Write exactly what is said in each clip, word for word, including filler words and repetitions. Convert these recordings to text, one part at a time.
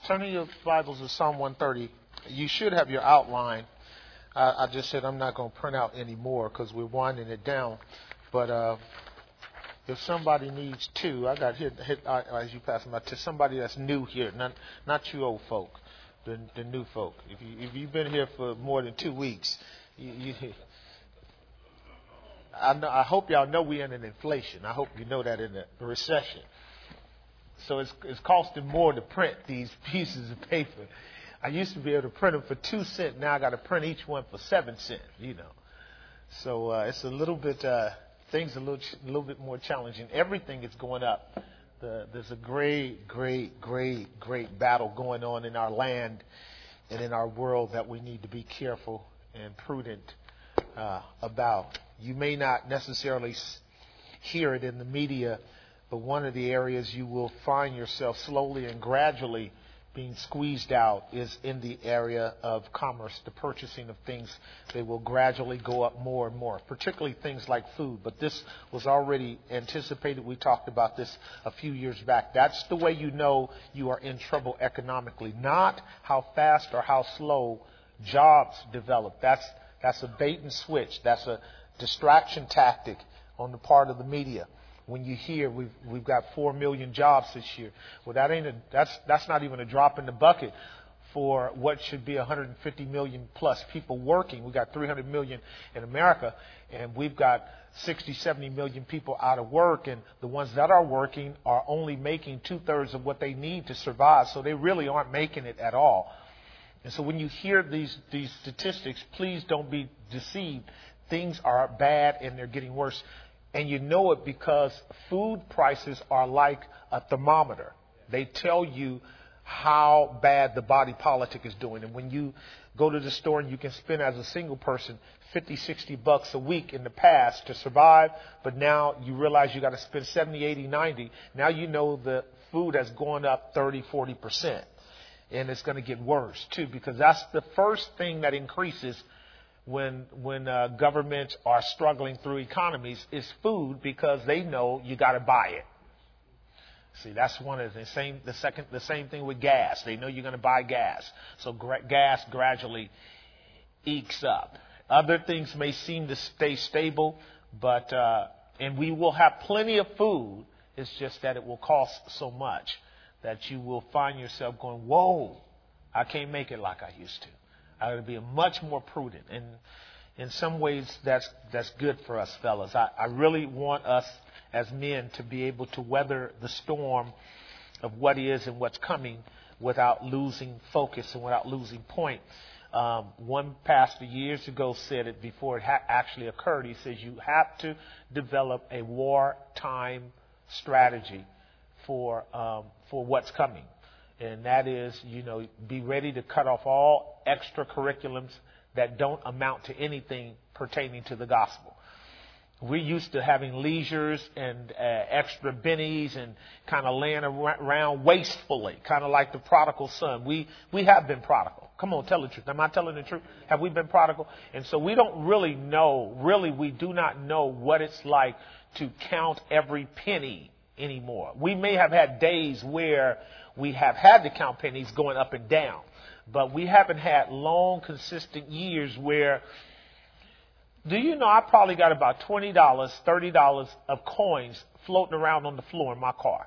Turning your Bibles to Psalm one thirty. You should have your outline. I, I just said I'm not going to print out any more because we're winding it down. But uh, if somebody needs two, I got hit, hit uh, as you pass them out to somebody that's new here, not not you old folk, the, the new folk. If you if you've been here for more than two weeks, you, you, I, know, I hope y'all know we're in an inflation. I hope you know that in a recession. So it's, it's costing more to print these pieces of paper. I used to be able to print them for two cents. Now I got to print each one for seven cents. You know, so uh, it's a little bit uh, things a little a little bit more challenging. Everything is going up. The, there's a great, great, great, great battle going on in our land and in our world that we need to be careful and prudent uh, about. You may not necessarily hear it in the media, but one of the areas you will find yourself slowly and gradually being squeezed out is in the area of commerce, the purchasing of things. They will gradually go up more and more, particularly things like food. But this was already anticipated. We talked about this a few years back. That's the way you know you are in trouble economically, not how fast or how slow jobs develop. That's, that's a bait and switch. That's a distraction tactic on the part of the media. When you hear we've we've got four million jobs this year, well, that ain't a, that's that's not even a drop in the bucket for what should be one hundred fifty million plus people working. We got three hundred million in America, and we've got sixty, seventy million people out of work, and the ones that are working are only making two thirds of what they need to survive. So they really aren't making it at all. And so when you hear these these statistics, please don't be deceived. Things are bad and they're getting worse. And you know it because food prices are like a thermometer. They tell you how bad the body politic is doing. And when you go to the store and you can spend as a single person fifty, sixty bucks a week in the past to survive, but now you realize you got to spend seventy, eighty, ninety. Now you know the food has gone up thirty, forty percent. And it's going to get worse too, because that's the first thing that increases when when uh, governments are struggling through economies is food, because they know you got to buy it. See, that's one of the same. The second, the same thing with gas. They know you're going to buy gas, so gra- gas gradually ekes up. Other things may seem to stay stable, but uh, and we will have plenty of food. It's just that it will cost so much that you will find yourself going, "Whoa, I can't make it like I used to." I got to be much more prudent. And in some ways, that's that's good for us, fellas. I, I really want us as men to be able to weather the storm of what is and what's coming without losing focus and without losing point. Um, one pastor years ago said it before it ha- actually occurred. He says you have to develop a wartime strategy for um, for what's coming. And that is, you know, be ready to cut off all extra curriculums that don't amount to anything pertaining to the gospel. We're used to having leisures and uh, extra bennies and kind of laying around wastefully, kind of like the prodigal son. We we have been prodigal. Come on, tell the truth. Am I telling the truth? Have we been prodigal? And so we don't really know, really we do not know what it's like to count every penny anymore. We may have had days where we have had to count pennies going up and down, but we haven't had long, consistent years where, do you know, I probably got about twenty dollars, thirty dollars of coins floating around on the floor in my car.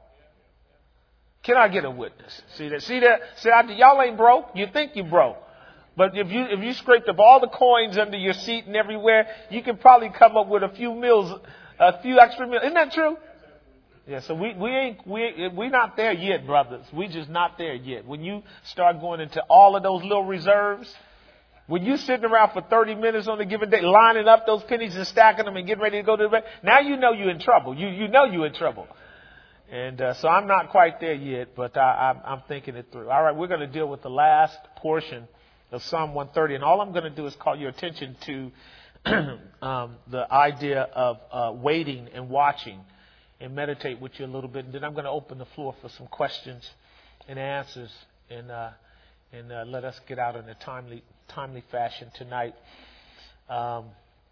Can I get a witness? See that? See that? See, I, y'all ain't broke. You think you broke. But if you, if you scraped up all the coins under your seat and everywhere, you can probably come up with a few meals, a few extra meals. Isn't that true? Yeah, so we, we ain't, we, we're not there yet, brothers. We just not there yet. When you start going into all of those little reserves, when you sitting around for thirty minutes on a given day, lining up those pennies and stacking them and getting ready to go to the bed, now you know you're in trouble. You, you know you're in trouble. And, uh, so I'm not quite there yet, but I, I'm, I'm thinking it through. All right. We're going to deal with the last portion of Psalm one thirty. And all I'm going to do is call your attention to, um, the idea of, uh, waiting and watching, and meditate with you a little bit. And then I'm going to open the floor for some questions and answers, and uh, and uh, let us get out in a timely timely fashion tonight. Um,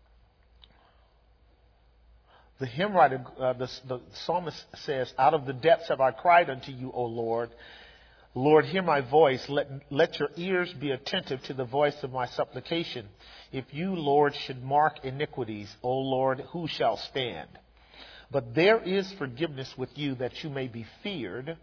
the hymn writer, uh, the, the psalmist says, "Out of the depths have I cried unto you, O Lord. Lord, hear my voice. Let, let your ears be attentive to the voice of my supplication. If you, Lord, should mark iniquities, O Lord, who shall stand? But there is forgiveness with you, that you may be feared.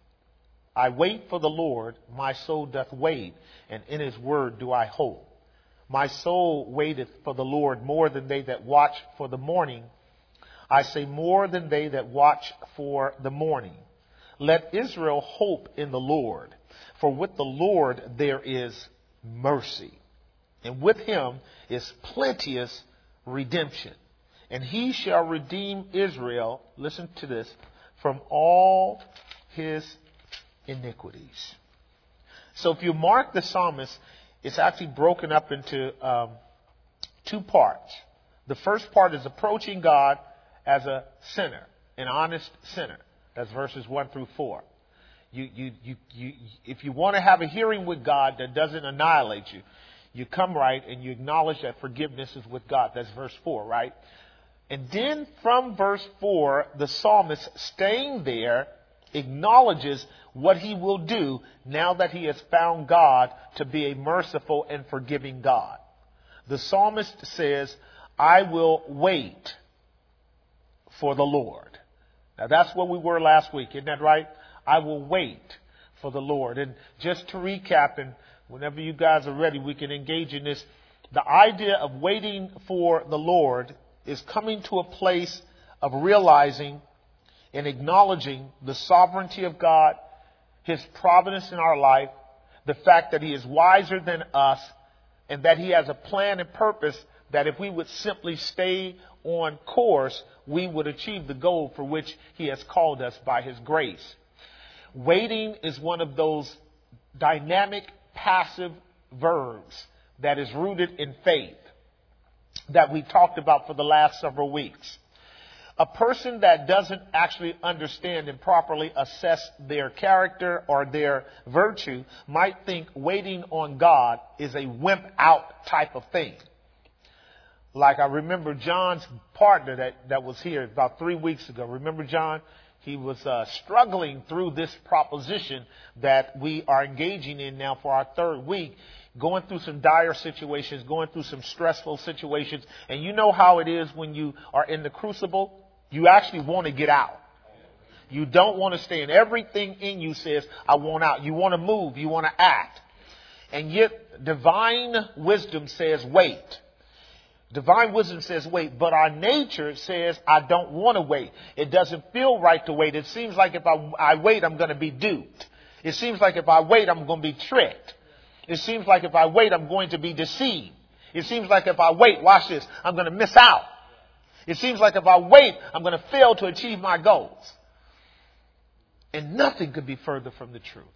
I wait for the Lord, my soul doth wait, and in his word do I hope. My soul waiteth for the Lord more than they that watch for the morning. I say more than they that watch for the morning. Let Israel hope in the Lord, for with the Lord there is mercy, and with him is plenteous redemption. And he shall redeem Israel, listen to this, from all his iniquities. So if you mark the psalmist, it's actually broken up into um, two parts. The first part is approaching God as a sinner, an honest sinner. That's verses one through four. You, you, you, you, if you want to have a hearing with God that doesn't annihilate you, you come right and you acknowledge that forgiveness is with God. That's verse four, right? And then from verse four, the psalmist, staying there, acknowledges what he will do now that he has found God to be a merciful and forgiving God. The psalmist says, I will wait for the Lord. Now that's where we were last week, isn't that right? I will wait for the Lord. And just to recap, and whenever you guys are ready, we can engage in this. The idea of waiting for the Lord is coming to a place of realizing and acknowledging the sovereignty of God, his providence in our life, the fact that he is wiser than us, and that he has a plan and purpose that if we would simply stay on course, we would achieve the goal for which he has called us by his grace. Waiting is one of those dynamic, passive verbs that is rooted in faith that we talked about for the last several weeks. A person that doesn't actually understand and properly assess their character or their virtue might think waiting on God is a wimp out type of thing. Like I remember John's partner that, that was here about three weeks ago. Remember John? He was uh, struggling through this proposition that we are engaging in now for our third week, going through some dire situations, going through some stressful situations. And you know how it is when you are in the crucible? You actually want to get out. You don't want to stay in. Everything in you says, I want out. You want to move. You want to act. And yet divine wisdom says, wait. Divine wisdom says wait, but our nature says I don't want to wait. It doesn't feel right to wait. It seems like if I, I wait, I'm going to be duped. It seems like if I wait, I'm going to be tricked. It seems like if I wait, I'm going to be deceived. It seems like if I wait, watch this, I'm going to miss out. It seems like if I wait, I'm going to fail to achieve my goals. And nothing could be further from the truth.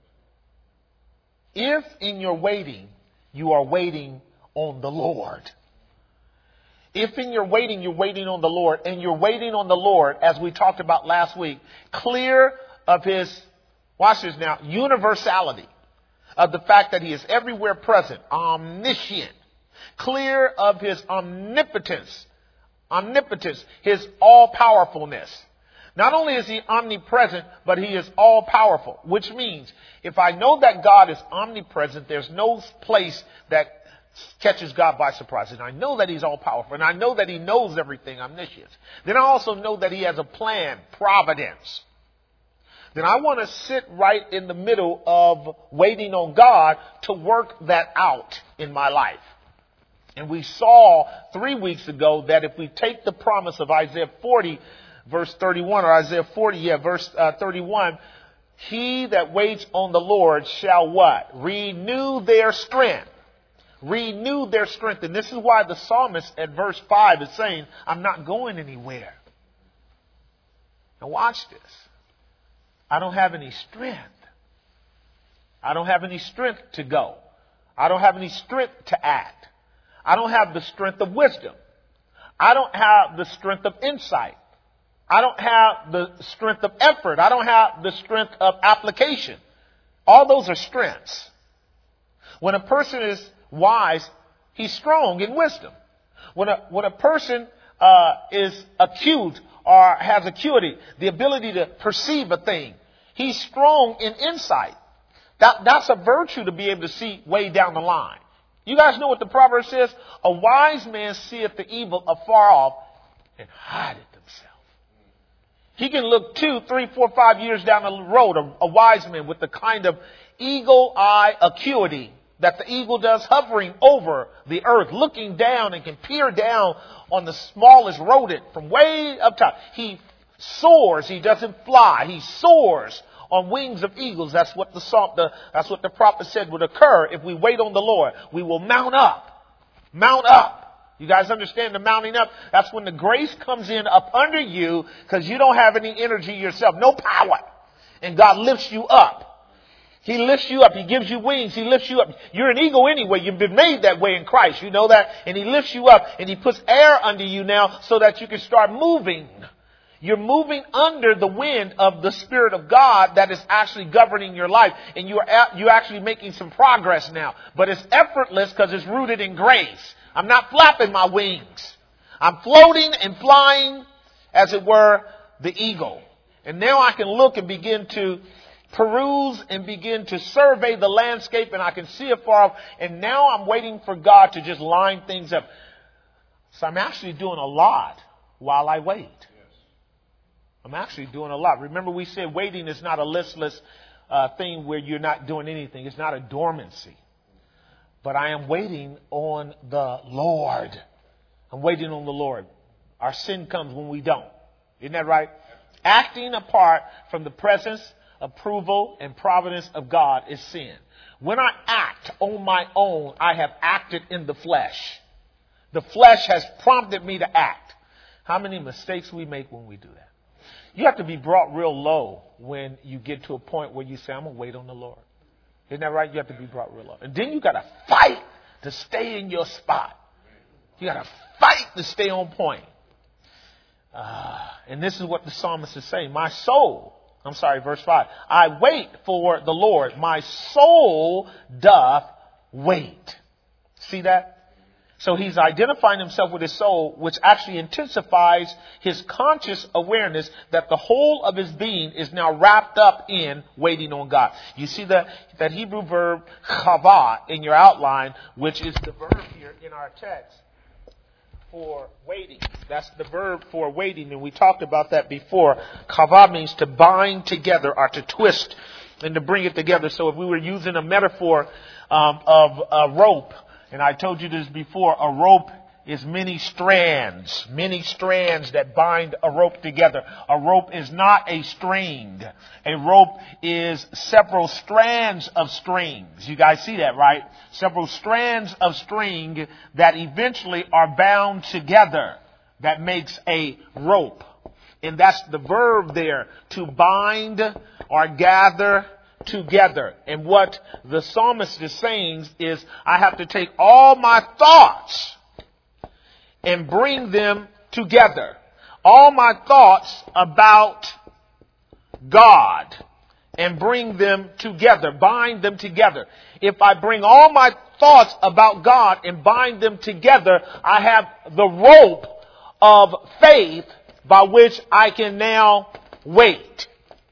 If in your waiting, you are waiting on the Lord. If in your waiting, you're waiting on the Lord, and you're waiting on the Lord, as we talked about last week, clear of his, watch this now, universality, of the fact that he is everywhere present, omniscient, clear of his omnipotence, omnipotence, his all-powerfulness. Not only is he omnipresent, but he is all-powerful, which means if I know that God is omnipresent, there's no place that catches God by surprise. And I know that he's all powerful. And I know that he knows everything, omniscience. Then I also know that he has a plan, providence. Then I want to sit right in the middle of waiting on God to work that out in my life. And we saw three weeks ago that if we take the promise of Isaiah forty, verse thirty-one, or Isaiah forty, yeah, verse uh, thirty-one, he that waits on the Lord shall what? Renew their strength. Renew their strength. And this is why the psalmist at verse five is saying, I'm not going anywhere. Now watch this. I don't have any strength. I don't have any strength to go. I don't have any strength to act. I don't have the strength of wisdom. I don't have the strength of insight. I don't have the strength of effort. I don't have the strength of application. All those are strengths. When a person is wise, he's strong in wisdom. When a, when a person uh, is acute or has acuity, the ability to perceive a thing, he's strong in insight. That, that's a virtue to be able to see way down the line. You guys know what the proverb says? A wise man seeth the evil afar off and hideth himself. He can look two, three, four, five years down the road, a, a wise man with the kind of eagle eye acuity that the eagle does, hovering over the earth, looking down and can peer down on the smallest rodent from way up top. He soars. He doesn't fly. He soars on wings of eagles. That's what the, the that's what the prophet said would occur if we wait on the Lord. We will mount up. Mount up. You guys understand the mounting up? That's when the grace comes in up under you because you don't have any energy yourself. No power. And God lifts you up. He lifts you up. He gives you wings. He lifts you up. You're an eagle anyway. You've been made that way in Christ. You know that? And He lifts you up and He puts air under you now so that you can start moving. You're moving under the wind of the Spirit of God that is actually governing your life. And you're, you're actually making some progress now. But it's effortless because it's rooted in grace. I'm not flapping my wings. I'm floating and flying, as it were, the eagle. And now I can look and begin to peruse and begin to survey the landscape, and I can see it far off. And now I'm waiting for God to just line things up. So I'm actually doing a lot while I wait. I'm actually doing a lot. Remember, we said waiting is not a listless uh, thing where you're not doing anything. It's not a dormancy. But I am waiting on the Lord. I'm waiting on the Lord. Our sin comes when we don't. Isn't that right? Acting apart from the presence, approval, and providence of God is sin. When I act on my own, I have acted in the flesh. The flesh has prompted me to act. How many mistakes we make when we do that? You have to be brought real low when you get to a point where you say, I'm going to wait on the Lord. Isn't that right? You have to be brought real low. And then you got to fight to stay in your spot. You got to fight to stay on point. Uh, and this is what the psalmist is saying. My soul, I'm sorry, verse five. I wait for the Lord. My soul doth wait. See that? So he's identifying himself with his soul, which actually intensifies his conscious awareness that the whole of his being is now wrapped up in waiting on God. You see that, that Hebrew verb chava in your outline, which is the verb here in our text for waiting. That's the verb for waiting, and we talked about that before. Chava means to bind together or to twist and to bring it together. So if we were using a metaphor um, of a rope, and I told you this before, a rope is many strands, many strands that bind a rope together. A rope is not a string. A rope is several strands of strings. You guys see that, right? Several strands of string that eventually are bound together. That makes a rope. And that's the verb there, to bind or gather together. And what the psalmist is saying is, I have to take all my thoughts and bring them together. All my thoughts about God and bring them together, bind them together. If I bring all my thoughts about God and bind them together, I have the rope of faith by which I can now wait.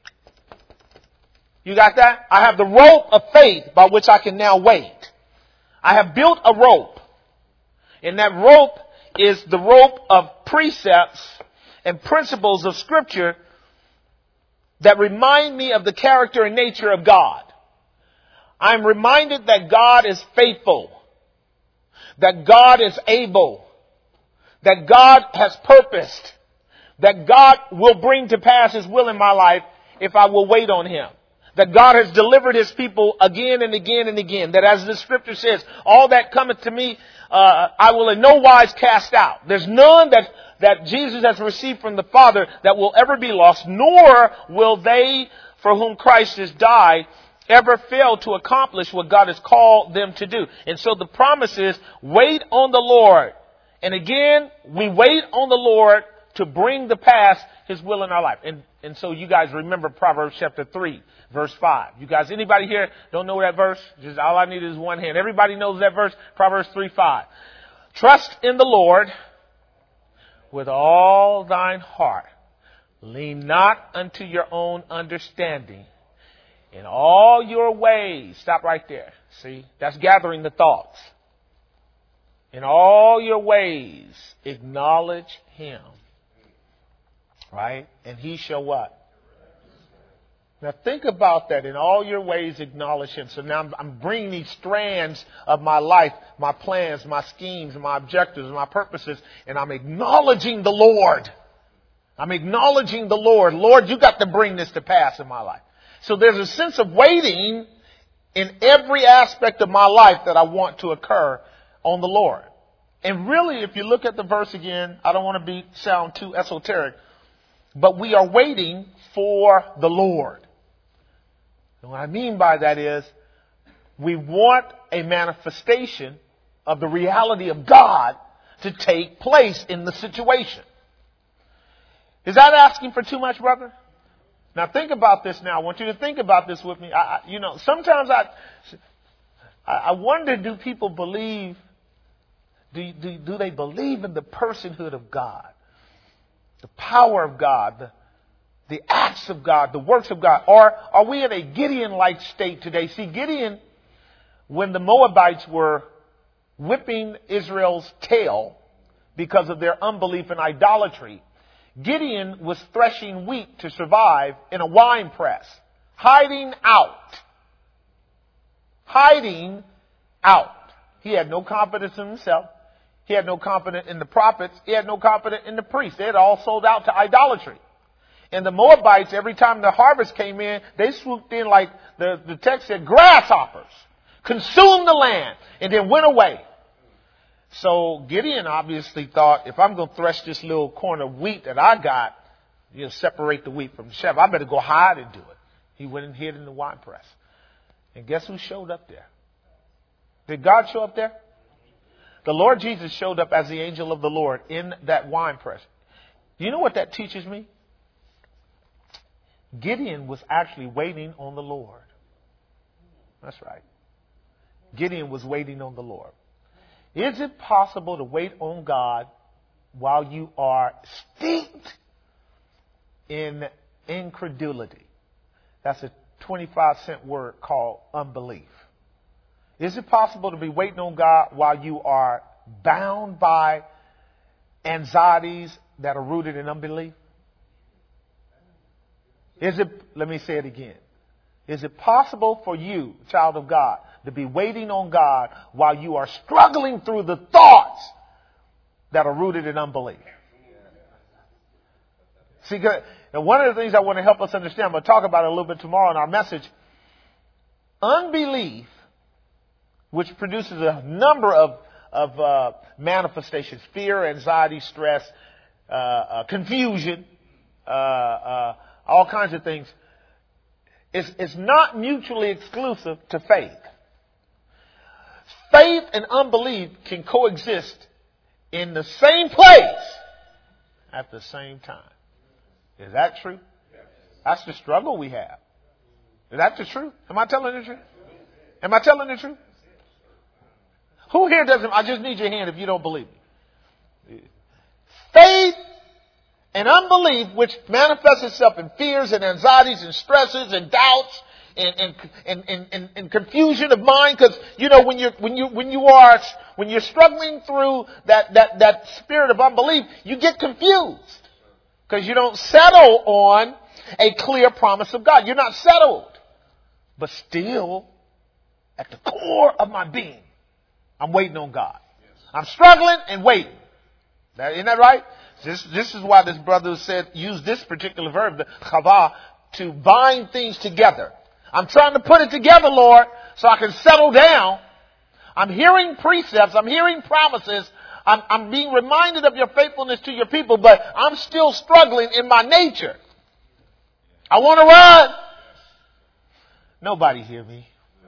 You got that? I have the rope of faith by which I can now wait. I have built a rope. And that rope is the rope of precepts and principles of Scripture that remind me of the character and nature of God. I'm reminded that God is faithful. That God is able. That God has purposed. That God will bring to pass His will in my life if I will wait on Him. That God has delivered His people again and again and again. That as the Scripture says, all that cometh to me, uh, I will in no wise cast out. There's none that, that Jesus has received from the Father that will ever be lost, nor will they for whom Christ has died ever fail to accomplish what God has called them to do. And so the promise is, wait on the Lord. And again, we wait on the Lord to bring to pass His will in our life. And, and so you guys remember Proverbs chapter three, verse five. You guys, anybody here don't know that verse? Just all I need is one hand. Everybody knows that verse? Proverbs three, five. Trust in the Lord with all thine heart. Lean not unto your own understanding. In all your ways. Stop right there. See, that's gathering the thoughts. In all your ways, acknowledge him. Right? And he shall what? Now think about that. In all your ways, acknowledge him. So now I'm, I'm bringing these strands of my life, my plans, my schemes, my objectives, my purposes, and I'm acknowledging the Lord. I'm acknowledging the Lord. Lord, you got to bring this to pass in my life. So there's a sense of waiting in every aspect of my life that I want to occur on the Lord. And really, if you look at the verse again, I don't want to be sound too esoteric, but we are waiting for the Lord. And what I mean by that is we want a manifestation of the reality of God to take place in the situation. Is that asking for too much, brother? Now think about this now. I want you to think about this with me. I, I, you know, sometimes I, I wonder, do people believe, do, do, do they believe in the personhood of God? The power of God, the, the acts of God, the works of God? Or are we in a Gideon-like state today? See, Gideon, when the Moabites were whipping Israel's tail because of their unbelief and idolatry, Gideon was threshing wheat to survive in a wine press, hiding out. Hiding out. He had no confidence in himself. He had no confidence in the prophets. He had no confidence in the priests. They had all sold out to idolatry. And the Moabites, every time the harvest came in, they swooped in like the, the text said, grasshoppers, consumed the land, and then went away. So Gideon obviously thought, if I'm going to thresh this little corn of wheat that I got, you know, separate the wheat from the chaff, I better go hide and do it. He went and hid in the wine press. And guess who showed up there? Did God show up there? The Lord Jesus showed up as the angel of the Lord in that wine press. You know what that teaches me? Gideon was actually waiting on the Lord. That's right. Gideon was waiting on the Lord. Is it possible to wait on God while you are steeped in incredulity? That's a twenty-five cent word called unbelief. Is it possible to be waiting on God while you are bound by anxieties that are rooted in unbelief? Is it, let me say it again. Is it possible for you, child of God, to be waiting on God while you are struggling through the thoughts that are rooted in unbelief? See, and one of the things I want to help us understand, I'm going to talk about it a little bit tomorrow in our message. Unbelief, which produces a number of, of uh, manifestations, fear, anxiety, stress, uh, uh, confusion, uh, uh, all kinds of things, is, is not mutually exclusive to faith. Faith and unbelief can coexist in the same place at the same time. Is that true? That's the struggle we have. Is that the truth? Am I telling the truth? Am I telling the truth? Who here doesn't? I just need your hand if you don't believe me. Faith and unbelief, which manifests itself in fears and anxieties and stresses and doubts and and and, and, and, and confusion of mind, because you know when you when you when you are when you're struggling through that that that spirit of unbelief, you get confused because you don't settle on a clear promise of God. You're not settled, but still, at the core of my being, I'm waiting on God. I'm struggling and waiting. That, isn't that right? This, this is why this brother said, use this particular verb, the chavah, to bind things together. I'm trying to put it together, Lord, so I can settle down. I'm hearing precepts. I'm hearing promises. I'm, I'm being reminded of your faithfulness to your people, but I'm still struggling in my nature. I want to run. Nobody hear me.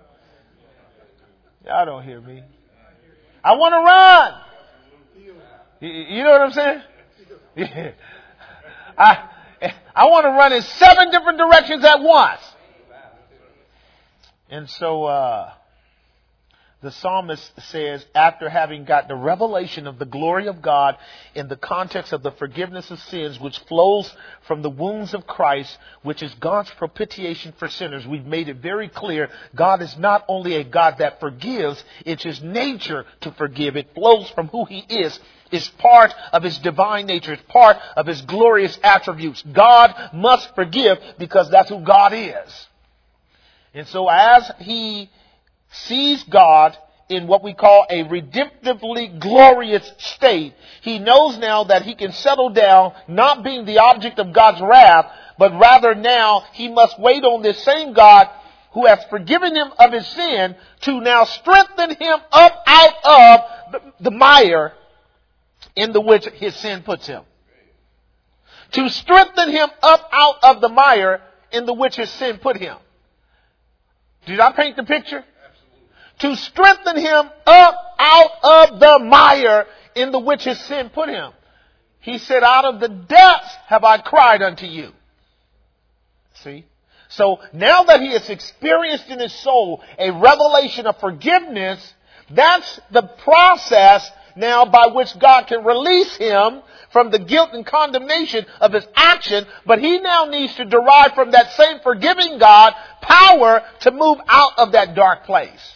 Y'all don't hear me. I want to run. You, you know what I'm saying? Yeah. I I want to run in seven different directions at once. And so uh, The psalmist says, after having got the revelation of the glory of God in the context of the forgiveness of sins, which flows from the wounds of Christ, which is God's propitiation for sinners, we've made it very clear God is not only a God that forgives, it's His nature to forgive. It flows from who He is. It's part of His divine nature. It's part of His glorious attributes. God must forgive because that's who God is. And so as He sees God in what we call a redemptively glorious state, He knows now that He can settle down, not being the object of God's wrath, but rather now He must wait on this same God who has forgiven him of his sin to now strengthen him up out of the, the mire in the which his sin puts him. To strengthen him up out of the mire in the which his sin put him. Did I paint the picture? To strengthen him up out of the mire in the which his sin put him. He said, out of the depths have I cried unto you. See? So now that he has experienced in his soul a revelation of forgiveness, that's the process now by which God can release him from the guilt and condemnation of his action. But he now needs to derive from that same forgiving God power to move out of that dark place.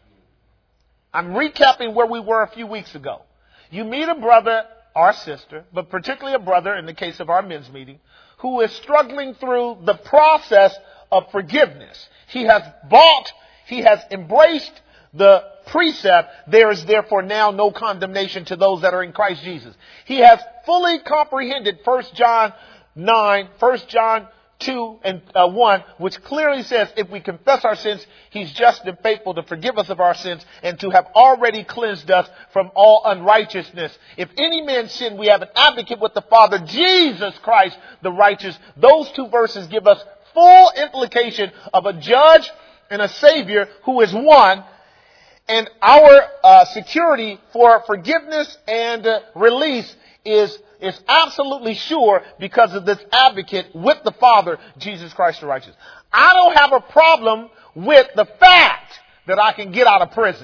I'm recapping where we were a few weeks ago. You meet a brother or sister, but particularly a brother in the case of our men's meeting, who is struggling through the process of forgiveness. He has bought, he has embraced the precept, there is therefore now no condemnation to those that are in Christ Jesus. He has fully comprehended First John nine, First John two and uh, one, which clearly says if we confess our sins, He's just and faithful to forgive us of our sins and to have already cleansed us from all unrighteousness. If any man sin, we have an advocate with the Father, Jesus Christ the righteous. Those two verses give us full implication of a judge and a Savior who is one. And our uh, security for forgiveness and uh, release is is absolutely sure because of this advocate with the Father, Jesus Christ the righteous. I don't have a problem with the fact that I can get out of prison.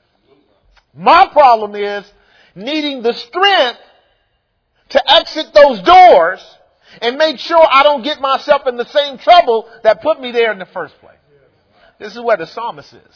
My problem is needing the strength to exit those doors and make sure I don't get myself in the same trouble that put me there in the first place. This is where the psalmist is.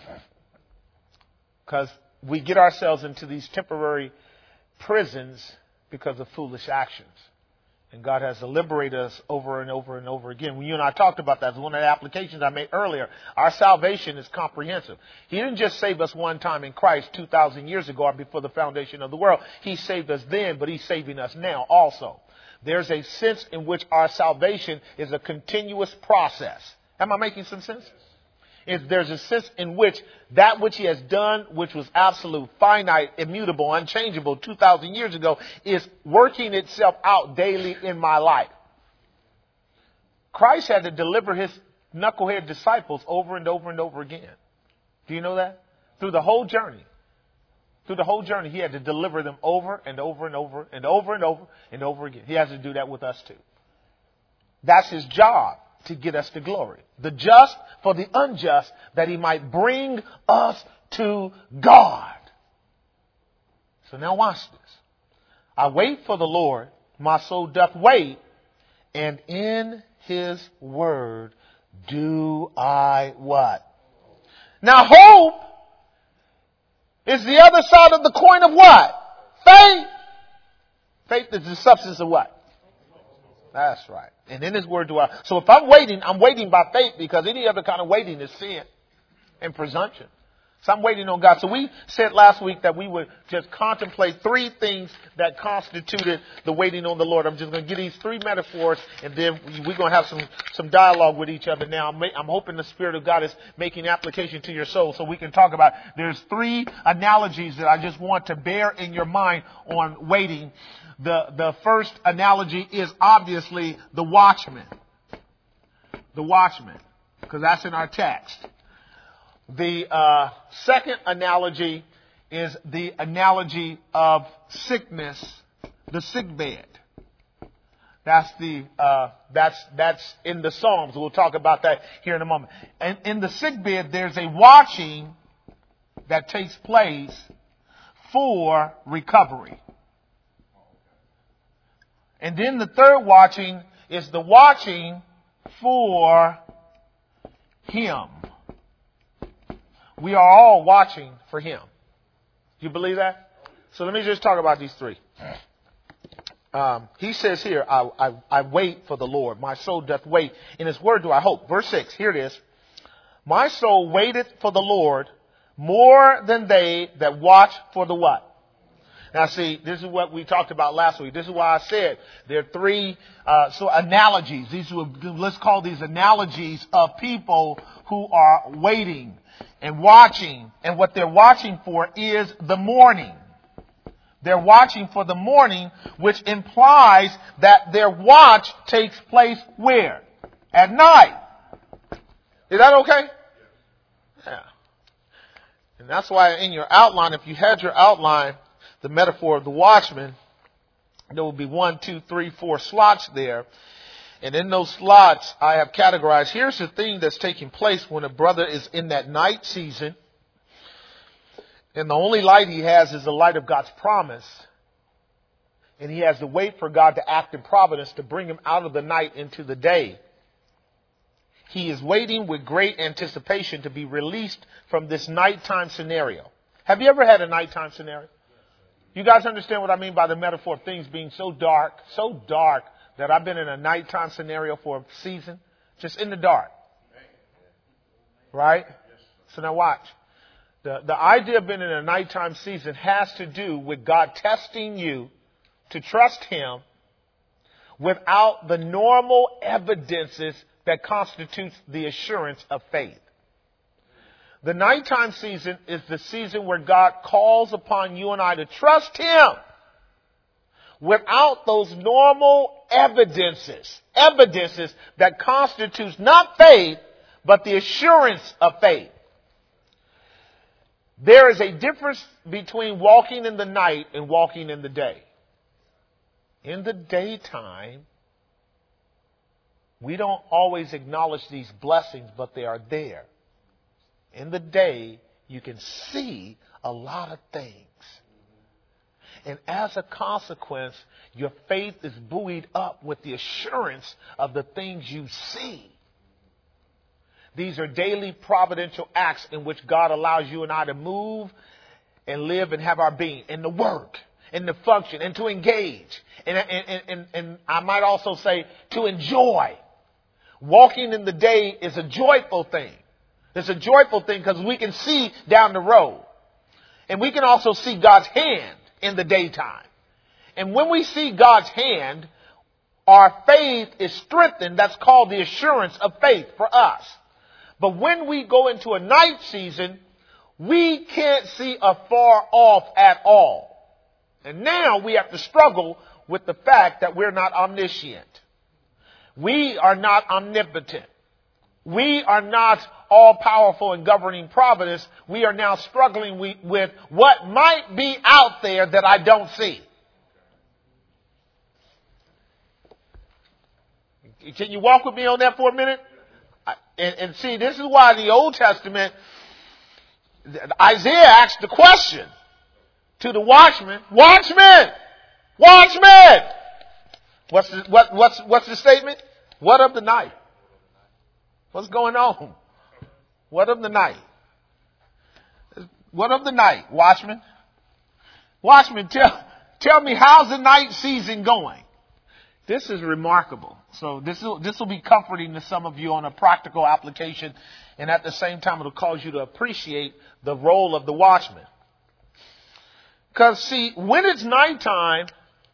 Because we get ourselves into these temporary prisons because of foolish actions. And God has to liberate us over and over and over again. When you and I talked about that, it was one of the applications I made earlier. Our salvation is comprehensive. He didn't just save us one time in Christ two thousand years ago or before the foundation of the world. He saved us then, but He's saving us now also. There's a sense in which our salvation is a continuous process. Am I making some sense? Is there's a sense in which that which He has done, which was absolute, finite, immutable, unchangeable two thousand years ago, is working itself out daily in my life. Christ had to deliver His knucklehead disciples over and over and over again. Do you know that? Through the whole journey. Through the whole journey, He had to deliver them over and over and over and over and over and over again. He has to do that with us too. That's His job. To get us to glory. The just for the unjust, that He might bring us to God. So now watch this. I wait for the Lord, my soul doth wait, and in His word do I what? Now hope is the other side of the coin of what? Faith. Faith is the substance of what? That's right. And in His word do I. So if I'm waiting, I'm waiting by faith, because any other kind of waiting is sin and presumption. So I'm waiting on God. So we said last week that we would just contemplate three things that constituted the waiting on the Lord. I'm just going to give these three metaphors, and then we're going to have some, some dialogue with each other now. I'm, I'm hoping the Spirit of God is making application to your soul so we can talk about. There's three analogies that I just want to bear in your mind on waiting. The, the first analogy is obviously the watchman. The watchman, because that's in our text. The uh, second analogy is the analogy of sickness, the sick bed. That's the uh, that's that's in the Psalms. We'll talk about that here in a moment. And in the sick bed, there's a watching that takes place for recovery. And then the third watching is the watching for Him. We are all watching for Him. You believe that? So let me just talk about these three. Um, he says here, I, I, I wait for the Lord. My soul doth wait. In His word do I hope. Verse six, here it is. My soul waiteth for the Lord more than they that watch for the what? Now see, this is what we talked about last week. This is why I said there are three uh, so analogies. These were, let's call these analogies of people who are waiting and watching. And what they're watching for is the morning. They're watching for the morning, which implies that their watch takes place where? At night. Is that okay? Yeah. And that's why in your outline, if you had your outline, the metaphor of the watchman, there will be one, two, three, four slots there. And in those slots, I have categorized, here's the thing that's taking place when a brother is in that night season. And the only light he has is the light of God's promise. And he has to wait for God to act in providence to bring him out of the night into the day. He is waiting with great anticipation to be released from this nighttime scenario. Have you ever had a nighttime scenario? You guys understand what I mean by the metaphor of things being so dark, so dark that I've been in a nighttime scenario for a season, just in the dark. Right? So now watch. The, the idea of being in a nighttime season has to do with God testing you to trust Him without the normal evidences that constitutes the assurance of faith. The nighttime season is the season where God calls upon you and I to trust Him without those normal evidences, evidences that constitutes not faith, but the assurance of faith. There is a difference between walking in the night and walking in the day. In the daytime, we don't always acknowledge these blessings, but they are there. In the day, you can see a lot of things. And as a consequence, your faith is buoyed up with the assurance of the things you see. These are daily providential acts in which God allows you and I to move and live and have our being, and to work, and to function, and to engage. And, and, and, and I might also say to enjoy. Walking in the day is a joyful thing. It's a joyful thing because we can see down the road. And we can also see God's hand in the daytime. And when we see God's hand, our faith is strengthened. That's called the assurance of faith for us. But when we go into a night season, we can't see afar off at all. And now we have to struggle with the fact that we're not omniscient. We are not omnipotent. We are not all-powerful and governing providence. We are now struggling with what might be out there that I don't see. Can you walk with me on that for a minute? And, and see, this is why the Old Testament, Isaiah asked the question to the watchman, Watchmen! Watchmen! What's the, what, what's, what's the statement? What of the night? What's going on? What of the night? What of the night, watchman? Watchman, tell, tell me, how's the night season going? This is remarkable. So this will, this will be comforting to some of you on a practical application. And at the same time, it'll cause you to appreciate the role of the watchman. Because see, when it's nighttime,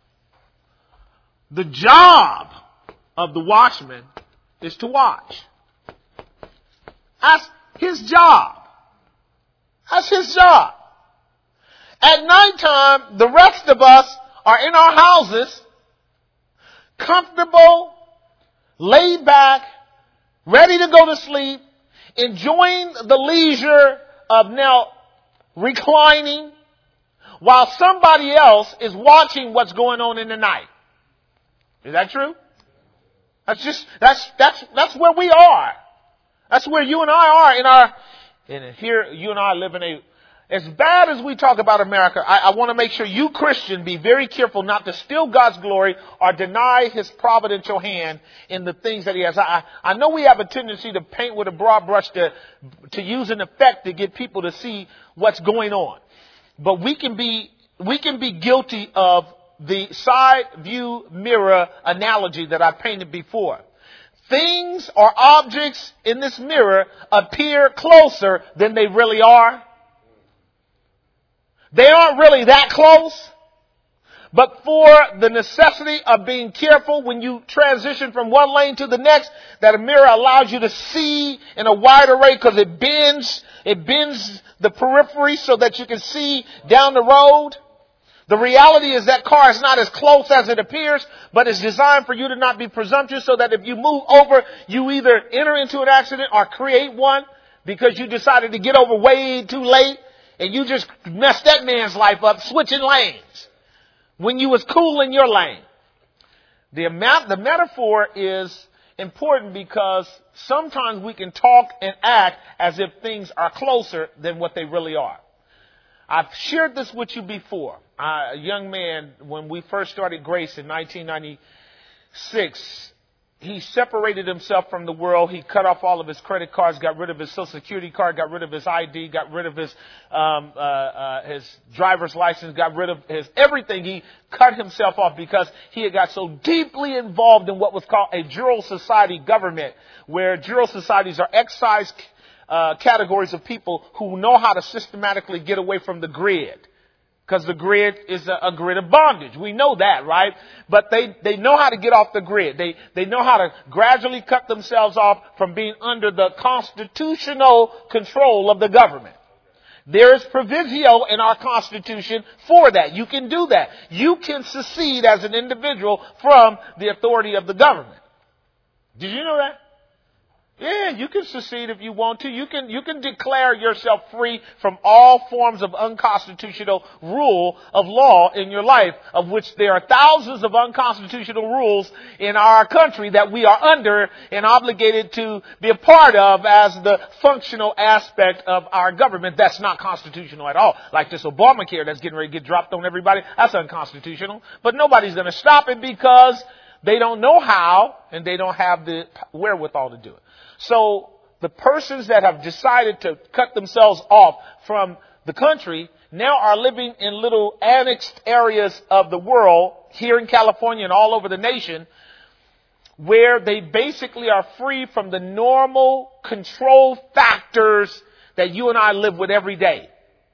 the job of the watchman is to watch. That's his job. That's his job. At nighttime, the rest of us are in our houses, comfortable, laid back, ready to go to sleep, enjoying the leisure of now reclining, while somebody else is watching what's going on in the night. Is that true? That's just, that's, that's, that's where we are. That's where you and I are in our, and here you and I live in a, As bad as we talk about America, I, I want to make sure you, Christian, be very careful not to steal God's glory or deny his providential hand in the things that he has. I, I know we have a tendency to paint with a broad brush, to, to use an effect to get people to see what's going on. But we can be, we can be guilty of the side view mirror analogy that I painted before. Things or objects in this mirror appear closer than they really are. They aren't really that close, but for the necessity of being careful when you transition from one lane to the next, that a mirror allows you to see in a wide array because it bends, it bends the periphery so that you can see down the road. The reality is that car is not as close as it appears, but it's designed for you to not be presumptuous so that if you move over, you either enter into an accident or create one because you decided to get over way too late. And you just messed that man's life up switching lanes when you was cool in your lane. The amount, the metaphor is important because sometimes we can talk and act as if things are closer than what they really are. I've shared this with you before. Uh, a young man, when we first started Grace in nineteen ninety-six, he separated himself from the world. He cut off all of his credit cards, got rid of his Social Security card, got rid of his I D, got rid of his um, uh, uh, his driver's license, got rid of his everything. He cut himself off because he had got so deeply involved in what was called a Jural Society government, where Jural Societies are excised uh, categories of people who know how to systematically get away from the grid. Because the grid is a, a grid of bondage. We know that, right? But they, they know how to get off the grid. They, they know how to gradually cut themselves off from being under the constitutional control of the government. There is proviso in our Constitution for that. You can do that. You can secede as an individual from the authority of the government. Did you know that? Yeah, you can secede if you want to. You can, you can declare yourself free from all forms of unconstitutional rule of law in your life, of which there are thousands of unconstitutional rules in our country that we are under and obligated to be a part of as the functional aspect of our government. That's not constitutional at all. Like this Obamacare that's getting ready to get dropped on everybody. That's unconstitutional. But nobody's going to stop it because they don't know how and they don't have the wherewithal to do it. So the persons that have decided to cut themselves off from the country now are living in little annexed areas of the world here in California and all over the nation where they basically are free from the normal control factors that you and I live with every day.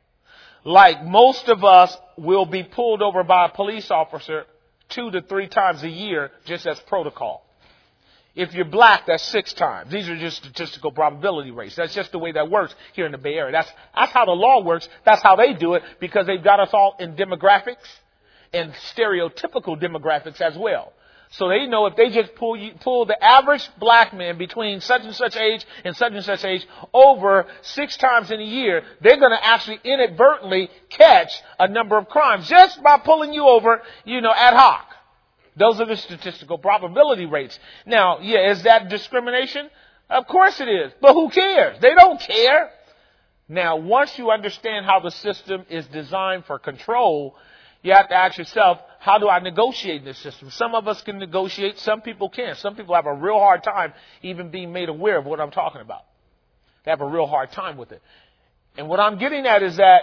Like most of us will be pulled over by a police officer two to three times a year just as protocol. If you're black, that's six times. These are just statistical probability rates. That's just the way that works here in the Bay Area. That's, that's how the law works. That's how they do it because they've got us all in demographics and stereotypical demographics as well. So they know if they just pull you, pull the average black man between such and such age and such and such age over six times in a year, they're going to actually inadvertently catch a number of crimes just by pulling you over, you know, ad hoc. Those are the statistical probability rates. Now, yeah, is that discrimination? Of course it is. But who cares? They don't care. Now, once you understand how the system is designed for control, you have to ask yourself, how do I negotiate this system? Some of us can negotiate. Some people can't. Some people have a real hard time even being made aware of what I'm talking about. They have a real hard time with it. And what I'm getting at is that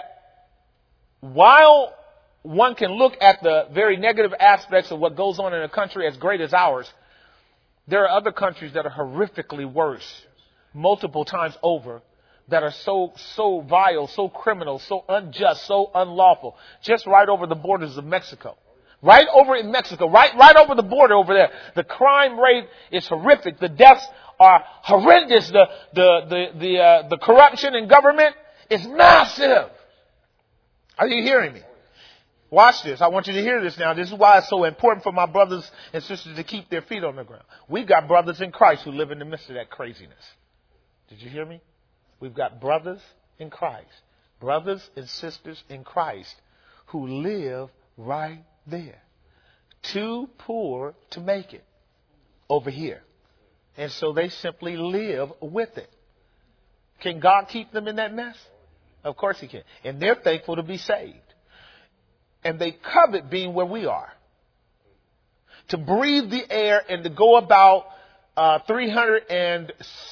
while one can look at the very negative aspects of what goes on in a country as great as ours, there are other countries that are horrifically worse, multiple times over, that are so, so vile, so criminal, so unjust, so unlawful, just right over the borders of Mexico. Right over in Mexico, right, right over the border over there. The crime rate is horrific. The deaths are horrendous. The, the, the, the, uh, the corruption in government is massive. Are you hearing me? Watch this. I want you to hear this now. This is why it's so important for my brothers and sisters to keep their feet on the ground. We've got brothers in Christ who live in the midst of that craziness. Did you hear me? We've got brothers in Christ, brothers and sisters in Christ who live right there. Too poor to make it over here. And so they simply live with it. Can God keep them in that mess? Of course he can. And they're thankful to be saved. And they covet being where we are. To breathe the air and to go about uh, three hundred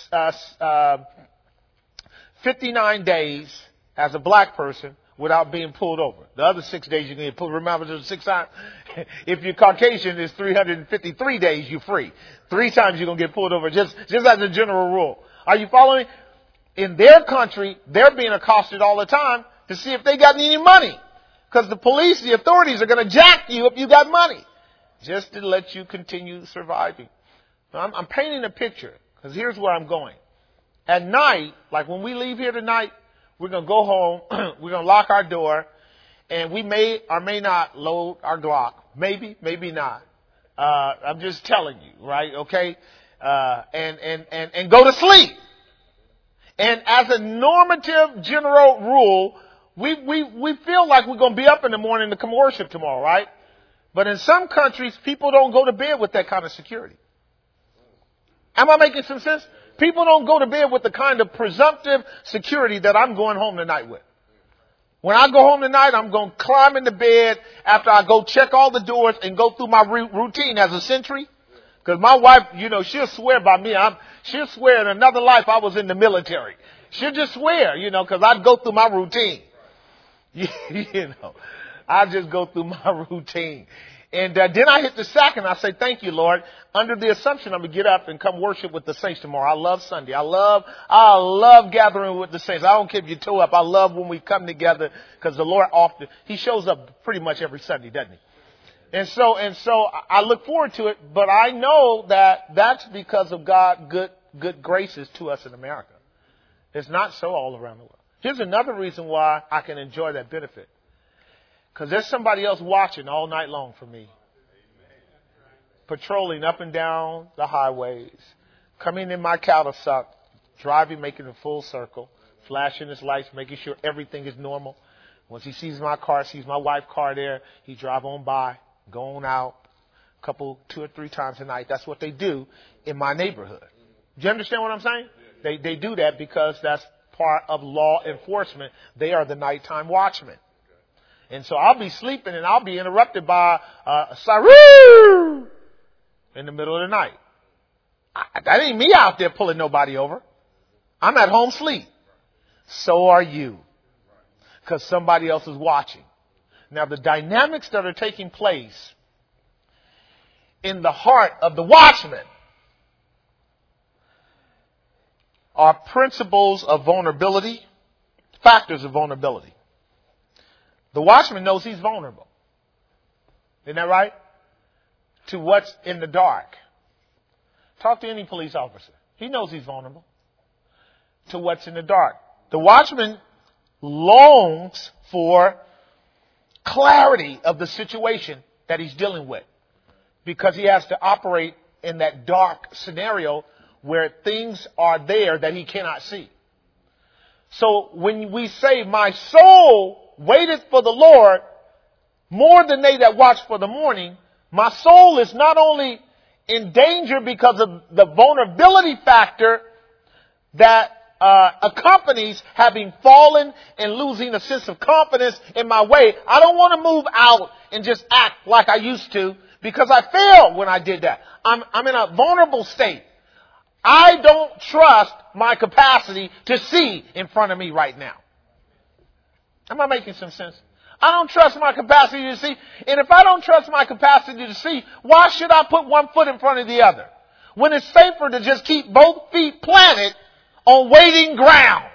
fifty-nine days as a black person without being pulled over. The other six days you can get pulled. Remember, there's six times. If you're Caucasian, it's three hundred fifty-three days you're free. Three times you're going to get pulled over, just, just as a general rule. Are you following? In their country, they're being accosted all the time to see if they got any money. Because the police, the authorities are going to jack you if you got money. Just to let you continue surviving. So I'm, I'm painting a picture, because here's where I'm going. At night, like when we leave here tonight, we're going to go home, we're going to lock our door, and we may or may not load our Glock. Maybe, maybe not. Uh, I'm just telling you, right? Okay? Uh, and, and, and, and go to sleep. And as a normative general rule, we, we, we feel like we're going to be up in the morning to come worship tomorrow, right? But in some countries, people don't go to bed with that kind of security. Am I making some sense? People don't go to bed with the kind of presumptive security that I'm going home tonight with. When I go home tonight, I'm going to climb into bed after I go check all the doors and go through my routine as a sentry. Because my wife, you know, she'll swear by me. I'm, she'll swear in another life I was in the military. She'll just swear, you know, because I'd go through my routine. You know, I just go through my routine. And uh, then I hit the sack and I say, thank you, Lord. Under the assumption I'm going to get up and come worship with the saints tomorrow. I love Sunday. I love, I love gathering with the saints. I don't care if you toe up. I love when we come together because the Lord often, he shows up pretty much every Sunday, doesn't he? And so, and so I look forward to it, but I know that that's because of God, good, good graces to us in America. It's not so all around the world. Here's another reason why I can enjoy that benefit. Because there's somebody else watching all night long for me. Patrolling up and down the highways. Coming in my cattle suck. Driving, making a full circle. Flashing his lights, making sure everything is normal. Once he sees my car, sees my wife's car there, he drive on by, go on out. A couple, two or three times a night. That's what they do in my neighborhood. Do you understand what I'm saying? They, they do that because that's part of law enforcement. They are the nighttime watchmen. And so I'll be sleeping and I'll be interrupted by uh, a siren in the middle of the night. I, that ain't me out there pulling nobody over. I'm at home sleep. So are you. Because somebody else is watching. Now the dynamics that are taking place in the heart of the watchman are principles of vulnerability, factors of vulnerability. The watchman knows he's vulnerable. Isn't that right? To what's in the dark. Talk to any police officer. He knows he's vulnerable to what's in the dark. The watchman longs for clarity of the situation that he's dealing with because he has to operate in that dark scenario where things are there that he cannot see. So when we say, my soul waiteth for the Lord more than they that watch for the morning, my soul is not only in danger because of the vulnerability factor that uh, accompanies having fallen and losing a sense of confidence in my way. I don't want to move out and just act like I used to because I failed when I did that. I'm, I'm in a vulnerable state. I don't trust my capacity to see in front of me right now. Am I making some sense? I don't trust my capacity to see. And if I don't trust my capacity to see, why should I put one foot in front of the other? When it's safer to just keep both feet planted on waiting ground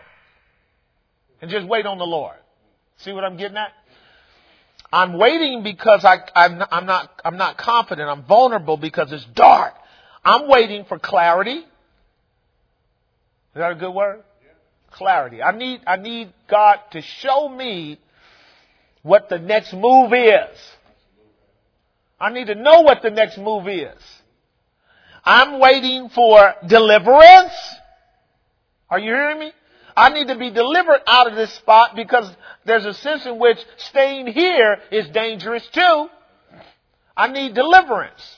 and just wait on the Lord. See what I'm getting at? I'm waiting because I, I'm, I'm not, I'm not confident. I'm vulnerable because it's dark. I'm waiting for clarity. Is that a good word? Yeah. Clarity. I need, I need God to show me what the next move is. I need to know what the next move is. I'm waiting for deliverance. Are you hearing me? I need to be delivered out of this spot because there's a sense in which staying here is dangerous too. I need deliverance.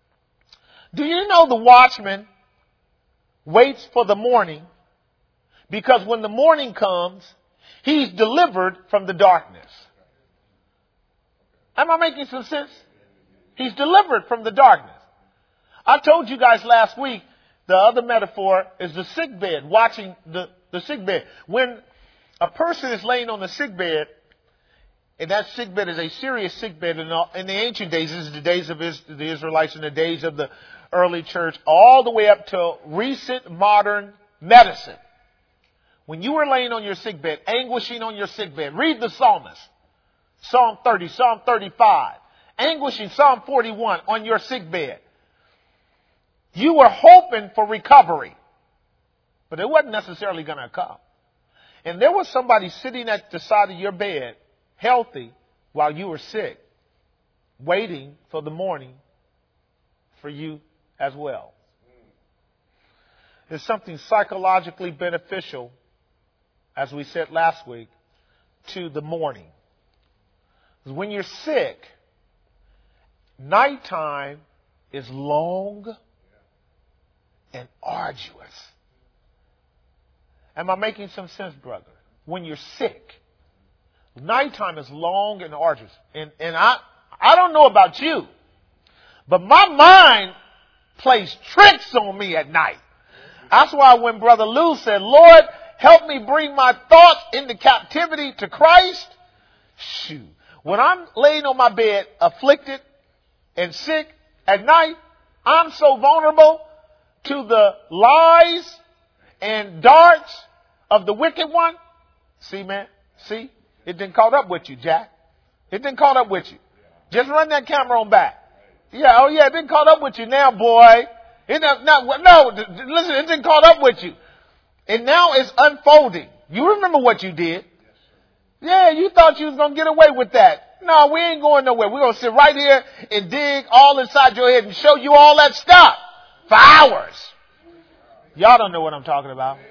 Do you know the watchman waits for the morning because when the morning comes, He's delivered from the darkness. Am I making some sense? He's delivered from the darkness. I told you guys last week, the other metaphor is the sick bed, watching the, the sick bed. When a person is laying on the sick bed, and that sick bed is a serious sick bed, in, in the ancient days, this is the days of Is, the Israelites and the days of the early church, all the way up to recent modern medicine. When you were laying on your sick bed, anguishing on your sick bed, read the psalmist. Psalm thirty, Psalm thirty-five, anguishing, Psalm forty-one, on your sick bed. You were hoping for recovery, but it wasn't necessarily going to come. And there was somebody sitting at the side of your bed, healthy, while you were sick, waiting for the morning for you as well. There's something psychologically beneficial, as we said last week, to the morning. When you're sick, nighttime is long and arduous. Am I making some sense, brother? When you're sick, nighttime is long and arduous. And, and I, I don't know about you, but my mind plays tricks on me at night. That's why when Brother Lou said, Lord, help me bring my thoughts into captivity to Christ, shoot. When I'm laying on my bed, afflicted and sick at night, I'm so vulnerable to the lies and darts of the wicked one. See, man? See? It didn't caught up with you, Jack. It didn't caught up with you. Just run that camera on back. Yeah, oh yeah, it didn't caught up with you now, boy. It not, not, no, listen, it didn't caught up with you. And now it's unfolding. You remember what you did. Yeah, you thought you was going to get away with that. No, we ain't going nowhere. We're going to sit right here and dig all inside your head and show you all that stuff for hours. Y'all don't know what I'm talking about.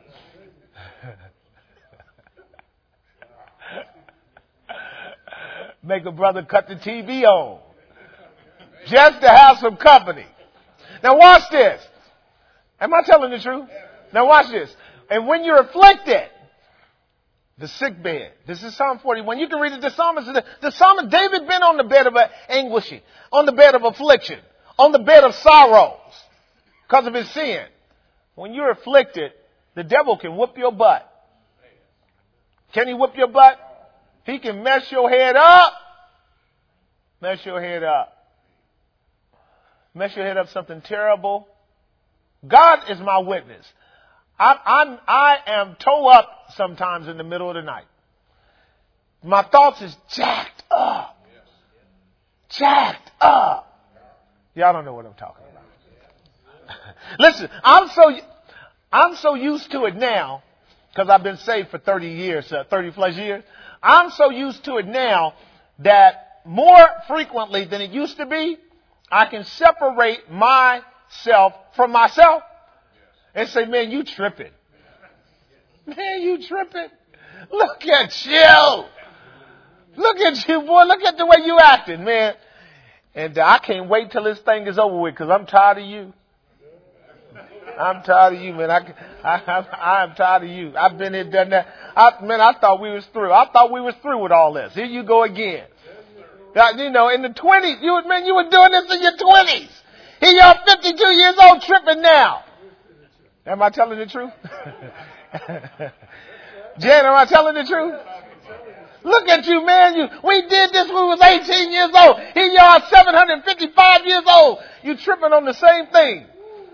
Make a brother cut the T V on just to have some company. Now watch this. Am I telling the truth? Now watch this. And when you're afflicted, the sick bed. This is Psalm forty-one. You can read it. The psalmist, the, the psalmist David been on the bed of anguishing, on the bed of affliction, on the bed of sorrows because of his sin. When you're afflicted, the devil can whoop your butt. Can he whoop your butt? He can mess your head up. Mess your head up. Mess your head up something terrible. God is my witness. I'm, I'm, I am toe up sometimes in the middle of the night. My thoughts is jacked up. Jacked up. Y'all don't know what I'm talking about. Listen, I'm so, I'm so used to it now because I've been saved for thirty years, uh, thirty plus years. I'm so used to it now that more frequently than it used to be, I can separate myself from myself. And say, man, you tripping. Man, you tripping. Look at you. Look at you, boy. Look at the way you acting, man. And uh, I can't wait till this thing is over with because I'm tired of you. I'm tired of you, man. I, I, I, I'm tired of you. I've been here, done that. I, man, I thought we was through. I thought we was through with all this. Here you go again. Now, you know, in the twenties, you, man, you were doing this in your twenties. Here you are fifty-two years old tripping now. Am I telling the truth? Jen, am I telling the truth? Look at you, man. You, we did this when we was eighteen years old. Here you are, seven hundred fifty-five years old. You tripping on the same thing.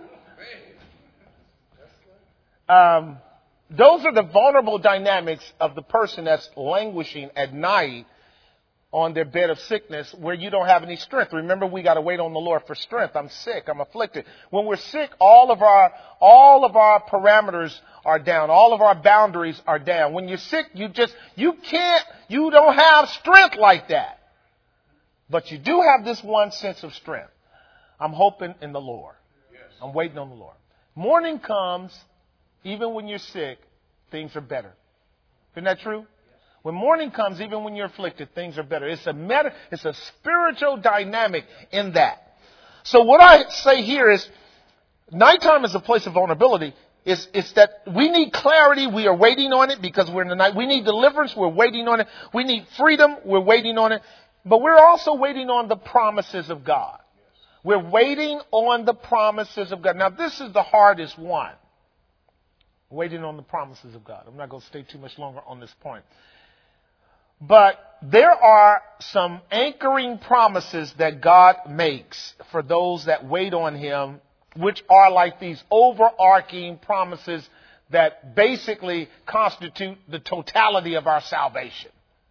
Um, those are the vulnerable dynamics of the person that's languishing at night on their bed of sickness where you don't have any strength. Remember, we got to wait on the Lord for strength. I'm sick. I'm afflicted. When we're sick, all of our, all of our parameters are down. All of our boundaries are down. When you're sick, you just, you can't, you don't have strength like that. But you do have this one sense of strength. I'm hoping in the Lord. I'm waiting on the Lord. Morning comes, even when you're sick, things are better. Isn't that true? When morning comes, even when you're afflicted, things are better. It's a meta, it's a spiritual dynamic in that. So what I say here is, nighttime is a place of vulnerability. It's, it's that we need clarity. We are waiting on it because we're in the night. We need deliverance. We're waiting on it. We need freedom. We're waiting on it. But we're also waiting on the promises of God. We're waiting on the promises of God. Now, this is the hardest one. Waiting on the promises of God. I'm not going to stay too much longer on this point. But there are some anchoring promises that God makes for those that wait on Him, which are like these overarching promises that basically constitute the totality of our salvation.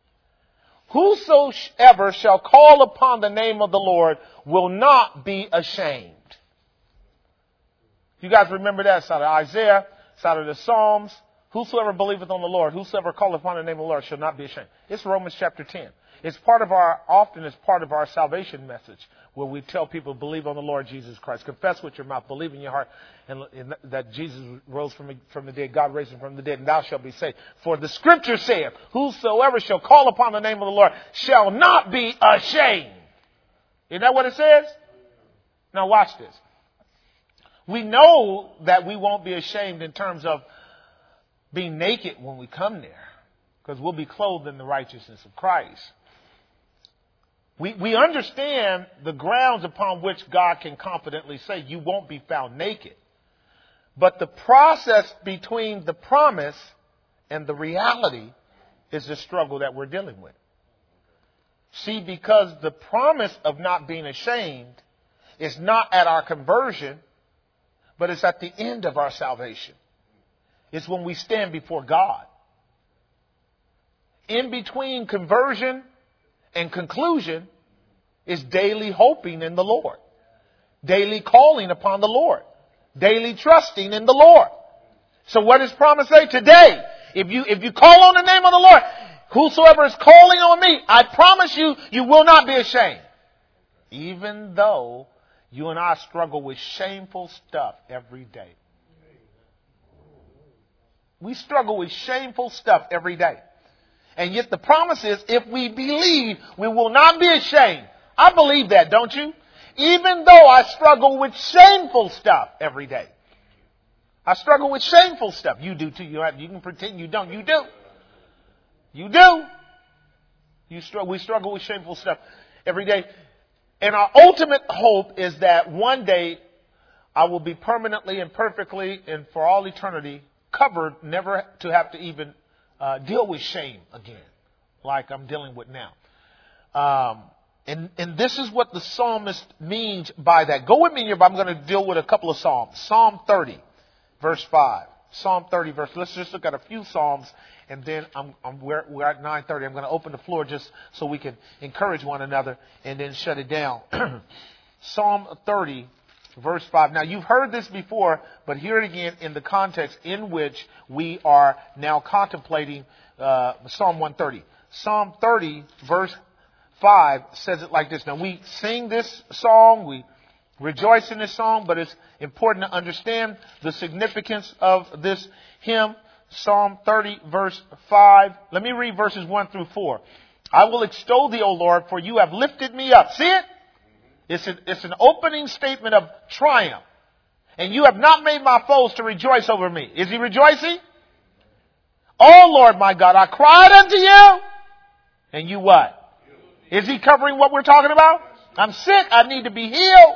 Whosoever shall call upon the name of the Lord will not be ashamed. You guys remember that? It's out of Isaiah, it's out of the Psalms. Whosoever believeth on the Lord, whosoever calleth upon the name of the Lord shall not be ashamed. It's Romans chapter ten. It's part of our, often it's part of our salvation message, where we tell people, believe on the Lord Jesus Christ. Confess with your mouth, believe in your heart, and, and that Jesus rose from, from the dead, God raised him from the dead, and thou shalt be saved. For the scripture saith, whosoever shall call upon the name of the Lord shall not be ashamed. Isn't that what it says? Now watch this. We know that we won't be ashamed in terms of being naked when we come there, because we'll be clothed in the righteousness of Christ. We, we understand the grounds upon which God can confidently say you won't be found naked. But the process between the promise and the reality is the struggle that we're dealing with. See, because the promise of not being ashamed is not at our conversion, but it's at the end of our salvation. It's when we stand before God. In between conversion and conclusion is daily hoping in the Lord. Daily calling upon the Lord. Daily trusting in the Lord. So what does promise say? Today, if you, if you call on the name of the Lord, whosoever is calling on me, I promise you, you will not be ashamed. Even though you and I struggle with shameful stuff every day. We struggle with shameful stuff every day. And yet the promise is, if we believe, we will not be ashamed. I believe that, don't you? Even though I struggle with shameful stuff every day. I struggle with shameful stuff. You do too. You, have, you can pretend you don't. You do. You do. You struggle. We struggle with shameful stuff every day. And our ultimate hope is that one day I will be permanently and perfectly and for all eternity covered, never to have to even uh, deal with shame again, like I'm dealing with now. Um, and, and this is what the psalmist means by that. Go with me in your Bible. I'm going to deal with a couple of psalms. Psalm thirty, verse five. Psalm thirty, verse. Let's just look at a few psalms, and then I'm, I'm we're, we're at nine thirty. I'm going to open the floor just so we can encourage one another, and then shut it down. Psalm thirty. Verse five. Now, you've heard this before, but hear it again in the context in which we are now contemplating uh, Psalm one thirty. Psalm thirty, verse five, says it like this. Now, we sing this song, we rejoice in this song, but it's important to understand the significance of this hymn. Psalm thirty, verse five. Let me read verses one through four. I will extol thee, O Lord, for you have lifted me up. See it? It's, a, it's an opening statement of triumph. And you have not made my foes to rejoice over me. Is he rejoicing? Oh Lord my God, I cried unto you. And you what? Is he covering what we're talking about? I'm sick. I need to be healed.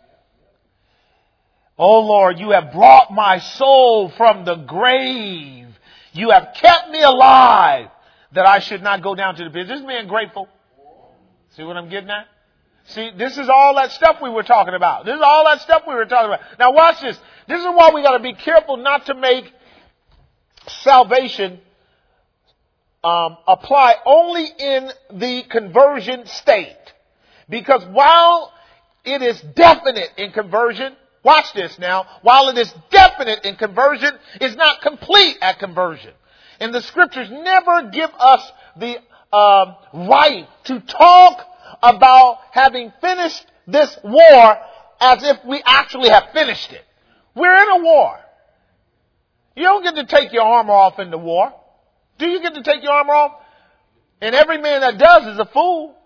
Oh Lord, you have brought my soul from the grave. You have kept me alive that I should not go down to the pit. Is this man grateful? See what I'm getting at? See, this is all that stuff we were talking about. This is all that stuff we were talking about. Now watch this. This is why we got to be careful not to make salvation um, apply only in the conversion state. Because while it is definite in conversion, watch this now, while it is definite in conversion, it's not complete at conversion. And the scriptures never give us the uh, right to talk about having finished this war as if we actually have finished it. We're in a war. You don't get to take your armor off in the war. Do you get to take your armor off? And every man that does is a fool.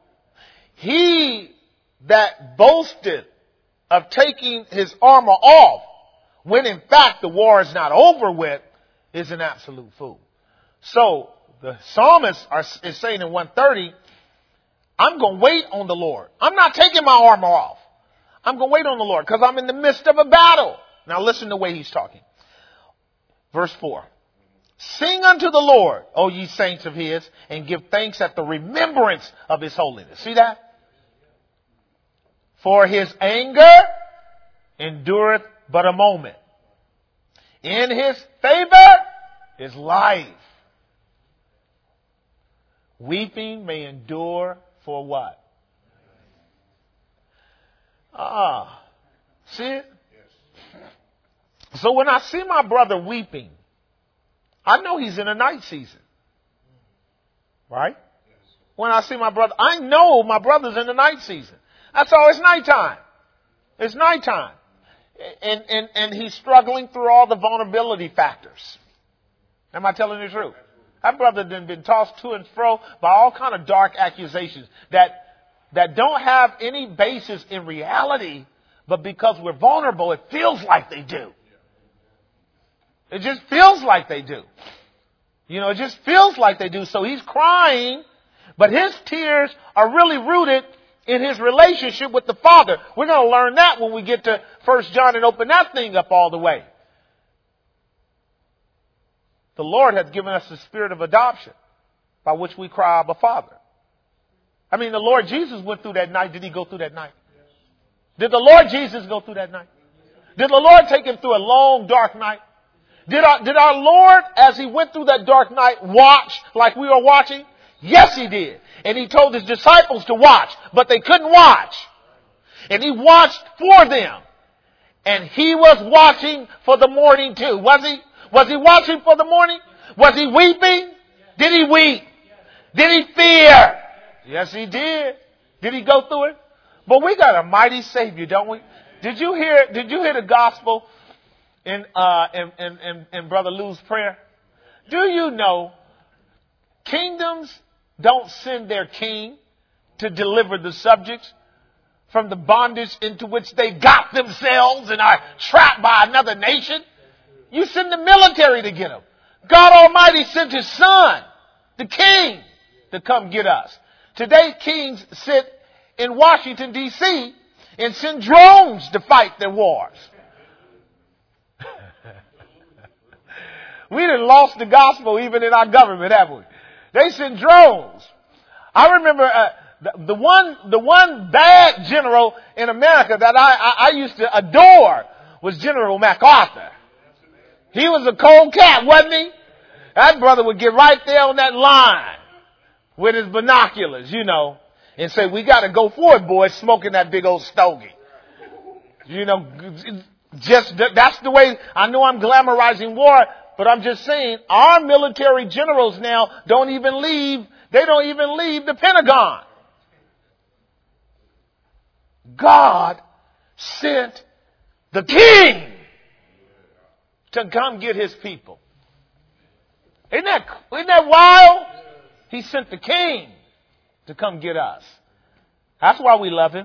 He that boasted of taking his armor off when in fact the war is not over with, is an absolute fool. So the psalmist are, is saying in one thirty, I'm going to wait on the Lord. I'm not taking my armor off. I'm going to wait on the Lord because I'm in the midst of a battle. Now listen to the way he's talking. Verse four. Sing unto the Lord, O ye saints of his, and give thanks at the remembrance of his holiness. See that? For his anger endureth but a moment. In his favor is life. Weeping may endure for what? Ah, see it? So when I see my brother weeping, I know he's in a night season. Right? When I see my brother, I know my brother's in the night season. That's all, it's nighttime. It's nighttime. And, and, and he's struggling through all the vulnerability factors. Am I telling the truth? That brother done been tossed to and fro by all kind of dark accusations that, that don't have any basis in reality, but because we're vulnerable, it feels like they do. It just feels like they do. You know, it just feels like they do. So he's crying, but his tears are really rooted in his relationship with the Father. We're going to learn that when we get to First John and open that thing up all the way. The Lord has given us the spirit of adoption by which we cry, Abba, Father. I mean, the Lord Jesus went through that night. Did he go through that night? Did the Lord Jesus go through that night? Did the Lord take him through a long, dark night? Did our, did our Lord, as he went through that dark night, watch like we were watching? Yes, he did. And he told his disciples to watch, but they couldn't watch. And he watched for them. And he was watching for the morning too. Was he? Was he watching for the morning? Was he weeping? Did he weep? Did he fear? Yes, he did. Did he go through it? But we got a mighty Savior, don't we? Did you hear, did you hear the gospel in, uh, in, in, in, in Brother Lou's prayer? Do you know kingdoms don't send their king to deliver the subjects from the bondage into which they got themselves and are trapped by another nation? You send the military to get them. God Almighty sent his son, the king, to come get us. Today, kings sit in Washington, D C and send drones to fight their wars. We done lost the gospel even in our government, haven't we? They send drones. I remember uh, the, the one the one bad general in America that I, I, I used to adore was General MacArthur. He was a cold cat, wasn't he? That brother would get right there on that line with his binoculars, you know, and say, we got to go for it, boys, smoking that big old stogie. You know, just that's the way. I know I'm glamorizing war, but I'm just saying our military generals now don't even leave. They don't even leave the Pentagon. God sent the king to come get his people. Isn't that, isn't that wild? He sent the king to come get us. That's why we love him.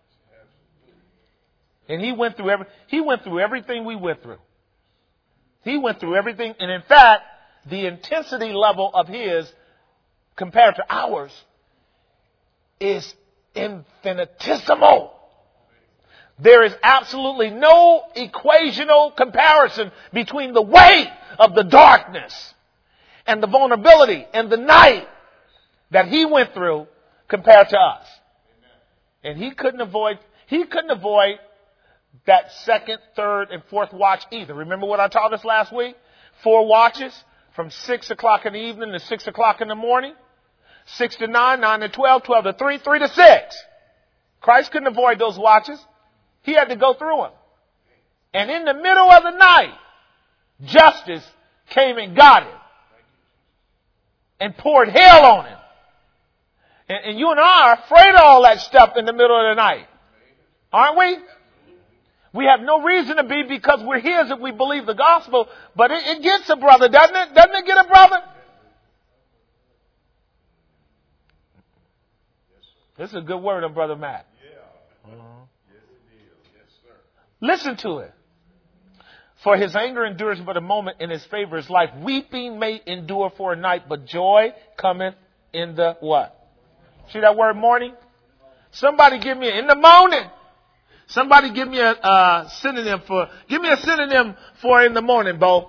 And he went through every, he went through everything we went through. He went through everything. And in fact, the intensity level of his compared to ours is infinitesimal. There is absolutely no equational comparison between the weight of the darkness and the vulnerability and the night that he went through compared to us. And he couldn't avoid, he couldn't avoid that second, third, and fourth watch either. Remember what I taught us last week? Four watches from six o'clock in the evening to six o'clock in the morning. Six to nine, nine to twelve, twelve to three, three to six. Christ couldn't avoid those watches. He had to go through them. And in the middle of the night, justice came and got him and poured hell on him. And, and you and I are afraid of all that stuff in the middle of the night. Aren't we? We have no reason to be because we're his if we believe the gospel. But it, it gets a brother, doesn't it? Doesn't it get a brother? This is a good word on Brother Matt. Uh-huh. Listen to it. For his anger endures but a moment, in his favor is life. Weeping may endure for a night, but joy cometh in the what? See that word morning? Somebody give me, in the morning. Somebody give me a uh, synonym for, give me a synonym for in the morning, Bo.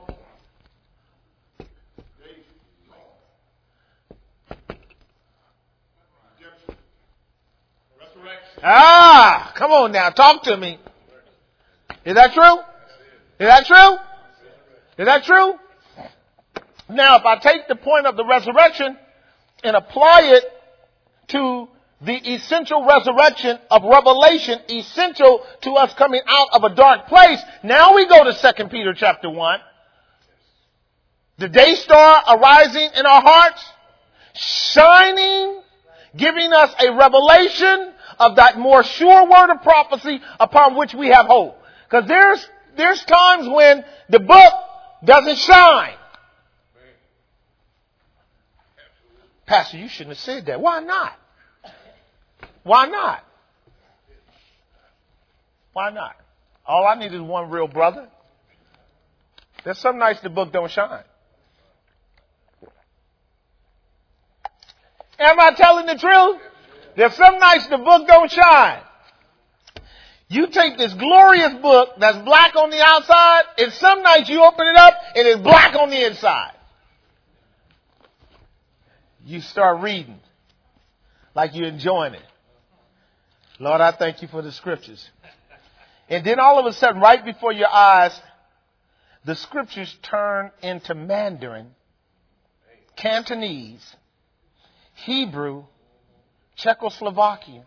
Ah, come on now, talk to me. Is that true? Is that true? Is that true? Now, if I take the point of the resurrection and apply it to the essential resurrection of Revelation, essential to us coming out of a dark place, now we go to Second Peter chapter one. The day star arising in our hearts, shining, giving us a revelation of that more sure word of prophecy upon which we have hope. Because there's there's times when the book doesn't shine. Pastor, you shouldn't have said that. Why not? Why not? Why not? All I need is one real brother. There's some nights the book don't shine. Am I telling the truth? There's some nights the book don't shine. You take this glorious book that's black on the outside, and some nights you open it up and it's black on the inside. You start reading like you're enjoying it. Lord, I thank you for the scriptures. And then all of a sudden, right before your eyes, the scriptures turn into Mandarin, Cantonese, Hebrew, Czechoslovakian,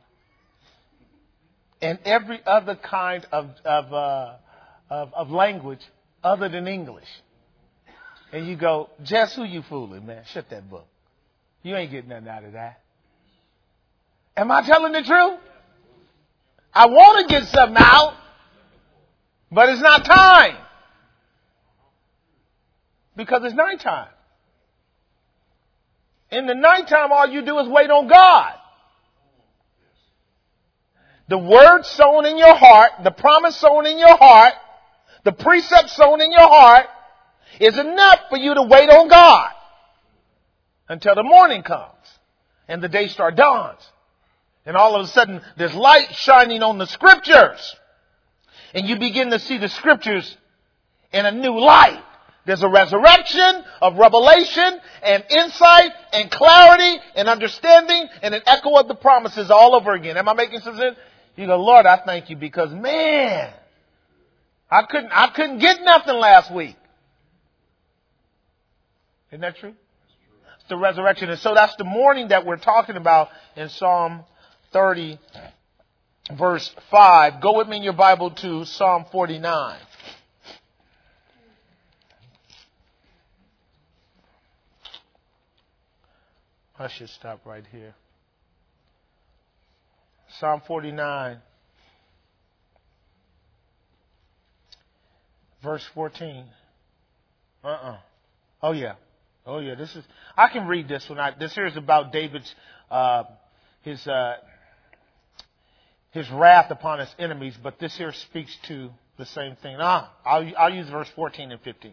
and every other kind of of, uh, of of language other than English. And you go, Jess, who you fooling, man? Shut that book. You ain't getting nothing out of that. Am I telling the truth? I want to get something out, but it's not time. Because it's nighttime. In the nighttime, all you do is wait on God. The word sown in your heart, the promise sown in your heart, the precept sown in your heart is enough for you to wait on God until the morning comes and the day star dawns. And all of a sudden, there's light shining on the scriptures. And you begin to see the scriptures in a new light. There's a resurrection of revelation and insight and clarity and understanding and an echo of the promises all over again. Am I making some sense? You go, Lord, I thank you because, man, I couldn't, I couldn't get nothing last week. Isn't that true? It's the resurrection. And so that's the morning that we're talking about in Psalm thirty, verse five. Go with me in your Bible to Psalm forty-nine. I should stop right here. Psalm forty-nine, verse fourteen. Uh-uh. Oh, yeah. Oh, yeah. This is, I can read this one. I, this here is about David's, uh, his, uh, his wrath upon his enemies, but this here speaks to the same thing. Ah, I'll, I'll use verse fourteen and fifteen.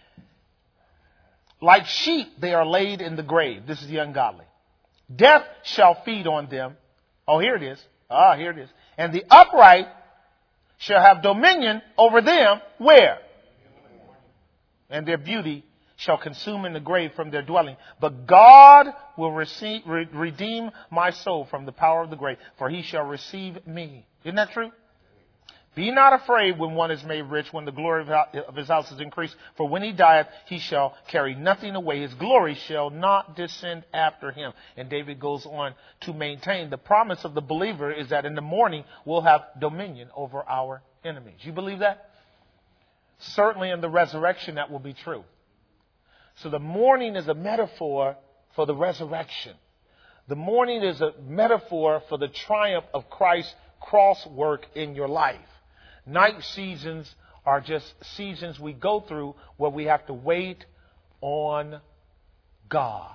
Like sheep, they are laid in the grave. This is the ungodly. Death shall feed on them. Oh, here it is. Ah, here it is. And the upright shall have dominion over them. Where? And their beauty shall consume in the grave from their dwelling. But God will receive, re- redeem my soul from the power of the grave, for he shall receive me. Isn't that true? Be not afraid when one is made rich, when the glory of his house is increased. For when he dieth, he shall carry nothing away. His glory shall not descend after him. And David goes on to maintain the promise of the believer is that in the morning we'll have dominion over our enemies. You believe that? Certainly in the resurrection that will be true. So the morning is a metaphor for the resurrection. The morning is a metaphor for the triumph of Christ's cross work in your life. Night seasons are just seasons we go through where we have to wait on God.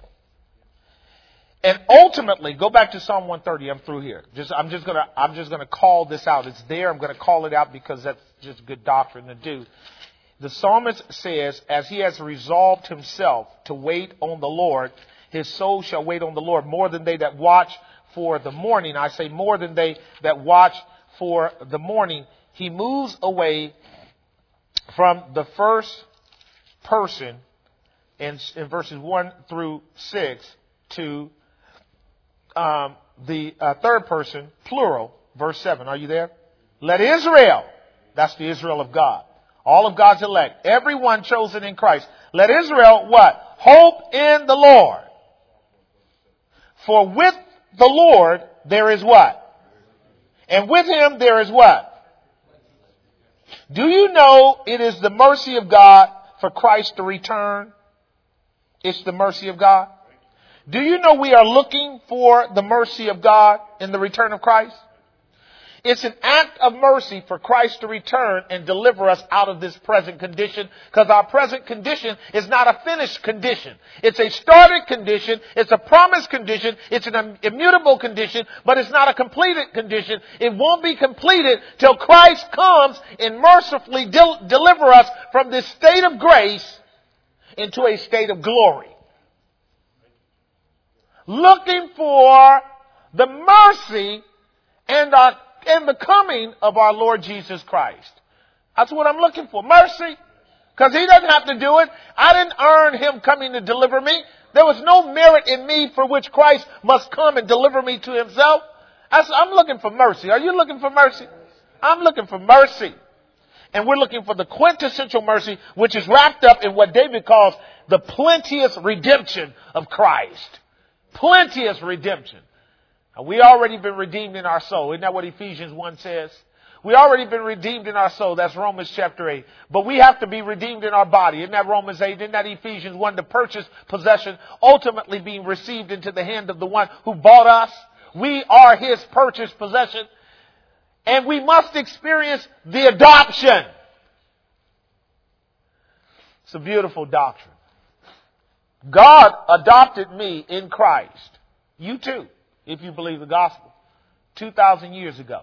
And ultimately, go back to Psalm one thirty. I'm through here. Just, I'm just gonna, I'm just gonna call this out. It's there. I'm gonna call it out because that's just good doctrine to do. The psalmist says, as he has resolved himself to wait on the Lord, his soul shall wait on the Lord more than they that watch for the morning. I say more than they that watch for the morning. He moves away from the first person in, in verses one through six to um, the uh, third person, plural, verse seven. Are you there? Let Israel, that's the Israel of God, all of God's elect, everyone chosen in Christ. Let Israel what? Hope in the Lord. For with the Lord there is what? And with him there is what? Do you know it is the mercy of God for Christ to return? It's the mercy of God. Do you know we are looking for the mercy of God in the return of Christ? It's an act of mercy for Christ to return and deliver us out of this present condition, because our present condition is not a finished condition. It's a started condition. It's a promised condition. It's an immutable condition, but it's not a completed condition. It won't be completed till Christ comes and mercifully del- deliver us from this state of grace into a state of glory. Looking for the mercy and our and the coming of our Lord Jesus Christ. That's what I'm looking for. Mercy. Because he doesn't have to do it. I didn't earn him coming to deliver me. There was no merit in me for which Christ must come and deliver me to himself. I'm looking for mercy. Are you looking for mercy? I'm looking for mercy. And we're looking for the quintessential mercy, which is wrapped up in what David calls the plenteous redemption of Christ. Plenteous redemption. We already been redeemed in our soul. Isn't that what Ephesians one says? We already been redeemed in our soul. That's Romans chapter eight. But we have to be redeemed in our body. Isn't that Romans eight? Isn't that Ephesians one? The purchased possession ultimately being received into the hand of the one who bought us. We are his purchased possession. And we must experience the adoption. It's a beautiful doctrine. God adopted me in Christ. You too. If you believe the gospel, two thousand years ago.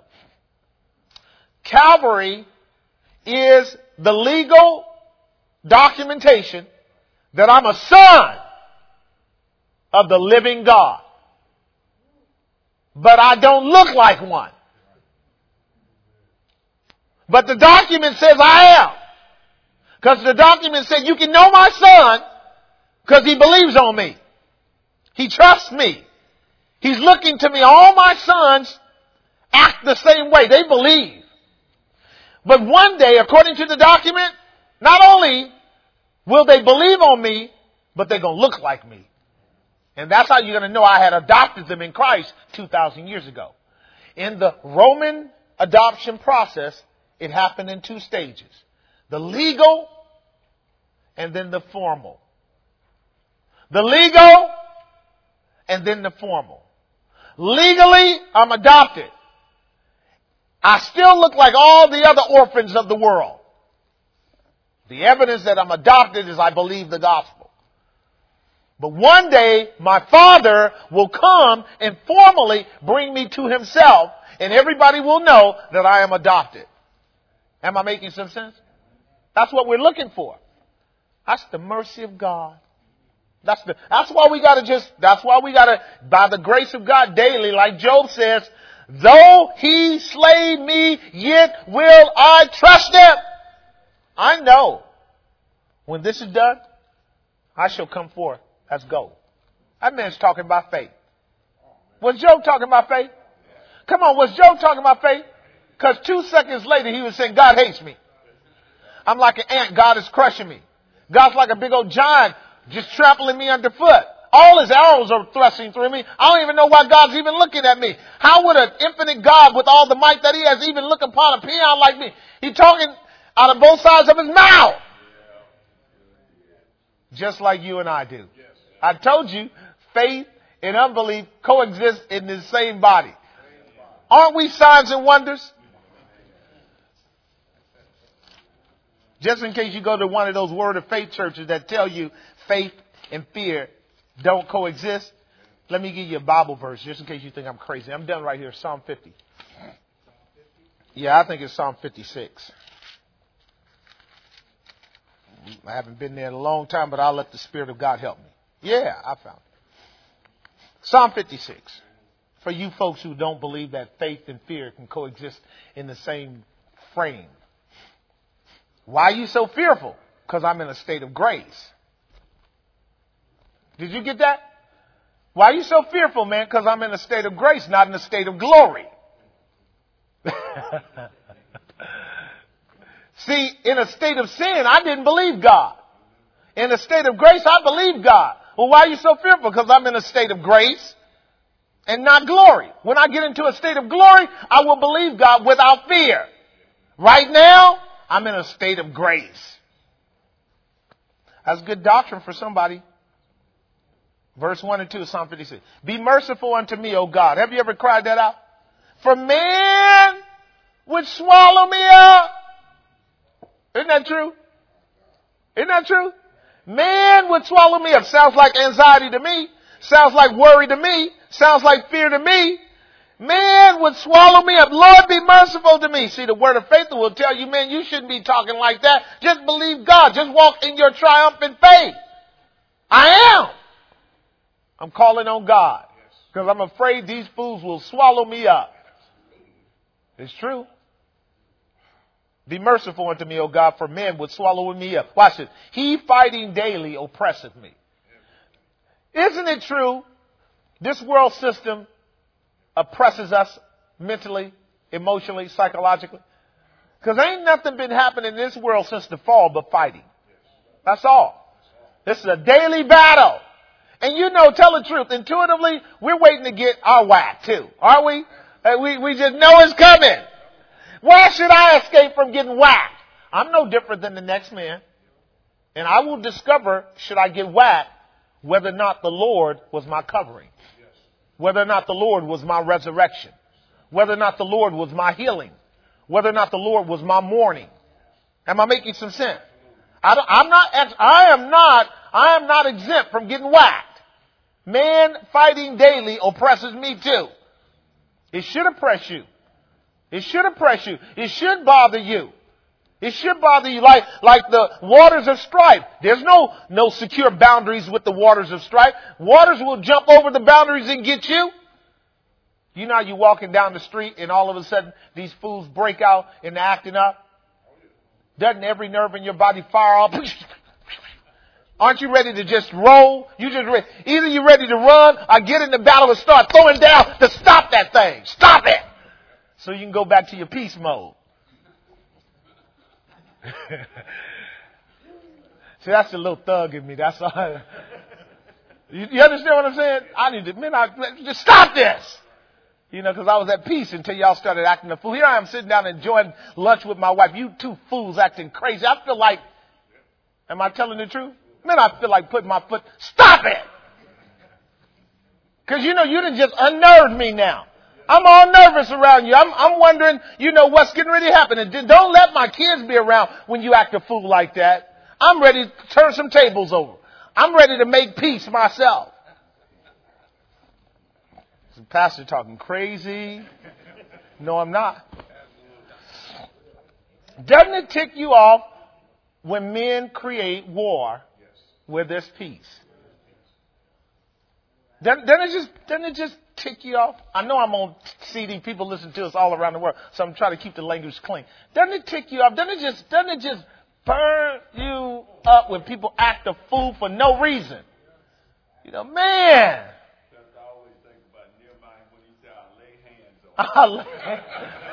Calvary is the legal documentation that I'm a son of the living God. But I don't look like one. But the document says I am. Because the document said you can know my son because he believes on me. He trusts me. He's looking to me. All my sons act the same way. They believe. But one day, according to the document, not only will they believe on me, but they're going to look like me. And that's how you're going to know I had adopted them in Christ two thousand years ago. In the Roman adoption process, it happened in two stages. The legal and then the formal. The legal and then the formal. Legally, I'm adopted. I still look like all the other orphans of the world. The evidence that I'm adopted is I believe the gospel. But one day, my Father will come and formally bring me to himself, and everybody will know that I am adopted. Am I making some sense? That's what we're looking for. That's the mercy of God. That's the, that's why we gotta just, that's why we gotta, by the grace of God daily, like Job says, though he slay me, yet will I trust him. I know when this is done, I shall come forth as gold. That man's talking about faith. Was Job talking about faith? Come on, was Job talking about faith? Because two seconds later he was saying, God hates me. I'm like an ant. God is crushing me. God's like a big old giant just trampling me underfoot. All his arrows are thrusting through me. I don't even know why God's even looking at me. How would an infinite God with all the might that he has even look upon a peon like me? He's talking out of both sides of his mouth. Just like you and I do. I told you, faith and unbelief coexist in the same body. Aren't we signs and wonders? Just in case you go to one of those Word of Faith churches that tell you faith and fear don't coexist, let me give you a Bible verse just in case you think I'm crazy. I'm done right here. Psalm fifty. Yeah, I think it's Psalm fifty-six. I haven't been there in a long time, but I'll let the Spirit of God help me. Yeah, I found it. Psalm fifty-six. For you folks who don't believe that faith and fear can coexist in the same frame. Why are you so fearful? Because I'm in a state of grace. Did you get that? Why are you so fearful, man? Because I'm in a state of grace, not in a state of glory. See, in a state of sin, I didn't believe God. In a state of grace, I believe God. Well, why are you so fearful? Because I'm in a state of grace and not glory. When I get into a state of glory, I will believe God without fear. Right now, I'm in a state of grace. That's good doctrine for somebody. Verse one and two of Psalm fifty-six. Be merciful unto me, O God. Have you ever cried that out? For man would swallow me up. Isn't that true? Isn't that true? Man would swallow me up. Sounds like anxiety to me. Sounds like worry to me. Sounds like fear to me. Man would swallow me up. Lord, be merciful to me. See, the word of faith will tell you, man, you shouldn't be talking like that. Just believe God. Just walk in your triumphant faith. I am. I'm calling on God because I'm afraid these fools will swallow me up. It's true. Be merciful unto me, O God, for men would swallow me up. Watch it. He fighting daily oppresseth me. Isn't it true? This world system oppresses us mentally, emotionally, psychologically. Because ain't nothing been happening in this world since the fall but fighting. That's all. This is a daily battle. And you know, tell the truth, intuitively, we're waiting to get our whack too. Are we? Uh, we, we just know it's coming. Why should I escape from getting whacked? I'm no different than the next man. And I will discover, should I get whacked, whether or not the Lord was my covering. Whether or not the Lord was my resurrection. Whether or not the Lord was my healing. Whether or not the Lord was my mourning. Am I making some sense? I don't, I'm not, I am not, I am not exempt from getting whacked. Man fighting daily oppresses me too. It should oppress you. It should oppress you. It should bother you. It should bother you like, like the waters of strife. There's no, no secure boundaries with the waters of strife. Waters will jump over the boundaries and get you. You know how you're walking down the street and all of a sudden these fools break out and acting up? Doesn't every nerve in your body fire off? Aren't you ready to just roll? You just ready. Either you're ready to run or get in the battle and start throwing down to stop that thing. Stop it. So you can go back to your peace mode. See, that's a little thug in me. That's all. You, you understand what I'm saying? I need to, man, I, just stop this. You know, because I was at peace until y'all started acting a fool. Here I am sitting down enjoying lunch with my wife. You two fools acting crazy. I feel like, am I telling the truth? Man, I feel like putting my foot, stop it. Because, you know, you done just unnerved me now. I'm all nervous around you. I'm, I'm wondering, you know, what's getting ready to happen. And don't let my kids be around when you act a fool like that. I'm ready to turn some tables over. I'm ready to make peace myself. Is the pastor talking crazy? No, I'm not. Doesn't it tick you off when men create war where there's peace? Doesn't, doesn't it just, doesn't it just tick you off? I know I'm on C D. People listen to us all around the world, so I'm trying to keep the language clean. Doesn't it tick you off? Doesn't it just, doesn't it just burn you up when people act a fool for no reason? You know, man. That's I always think about Nehemiah when he said, I lay hands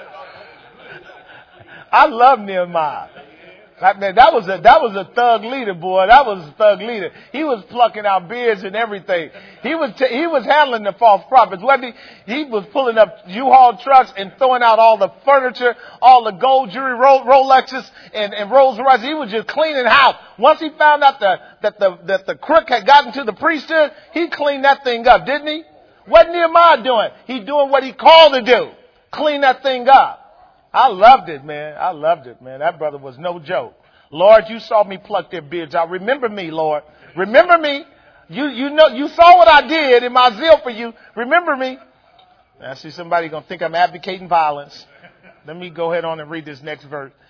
on. I love Nehemiah. That, man, that was a that was a thug leader, boy. That was a thug leader. He was plucking out beards and everything. He was t- he was handling the false prophets, wasn't he? He was pulling up U-Haul trucks and throwing out all the furniture, all the gold jewelry, Rolexes and, and Rolls Royces. He was just cleaning house. Once he found out the, that the that the crook had gotten to the priesthood, he cleaned that thing up, didn't he? What Nehemiah doing? He doing what he called to do. Clean that thing up. I loved it, man. I loved it, man. That brother was no joke. Lord, you saw me pluck their beards out. Remember me, Lord. Remember me. You, you know, you saw what I did in my zeal for you. Remember me. I see somebody going to think I'm advocating violence. Let me go ahead on and read this next verse.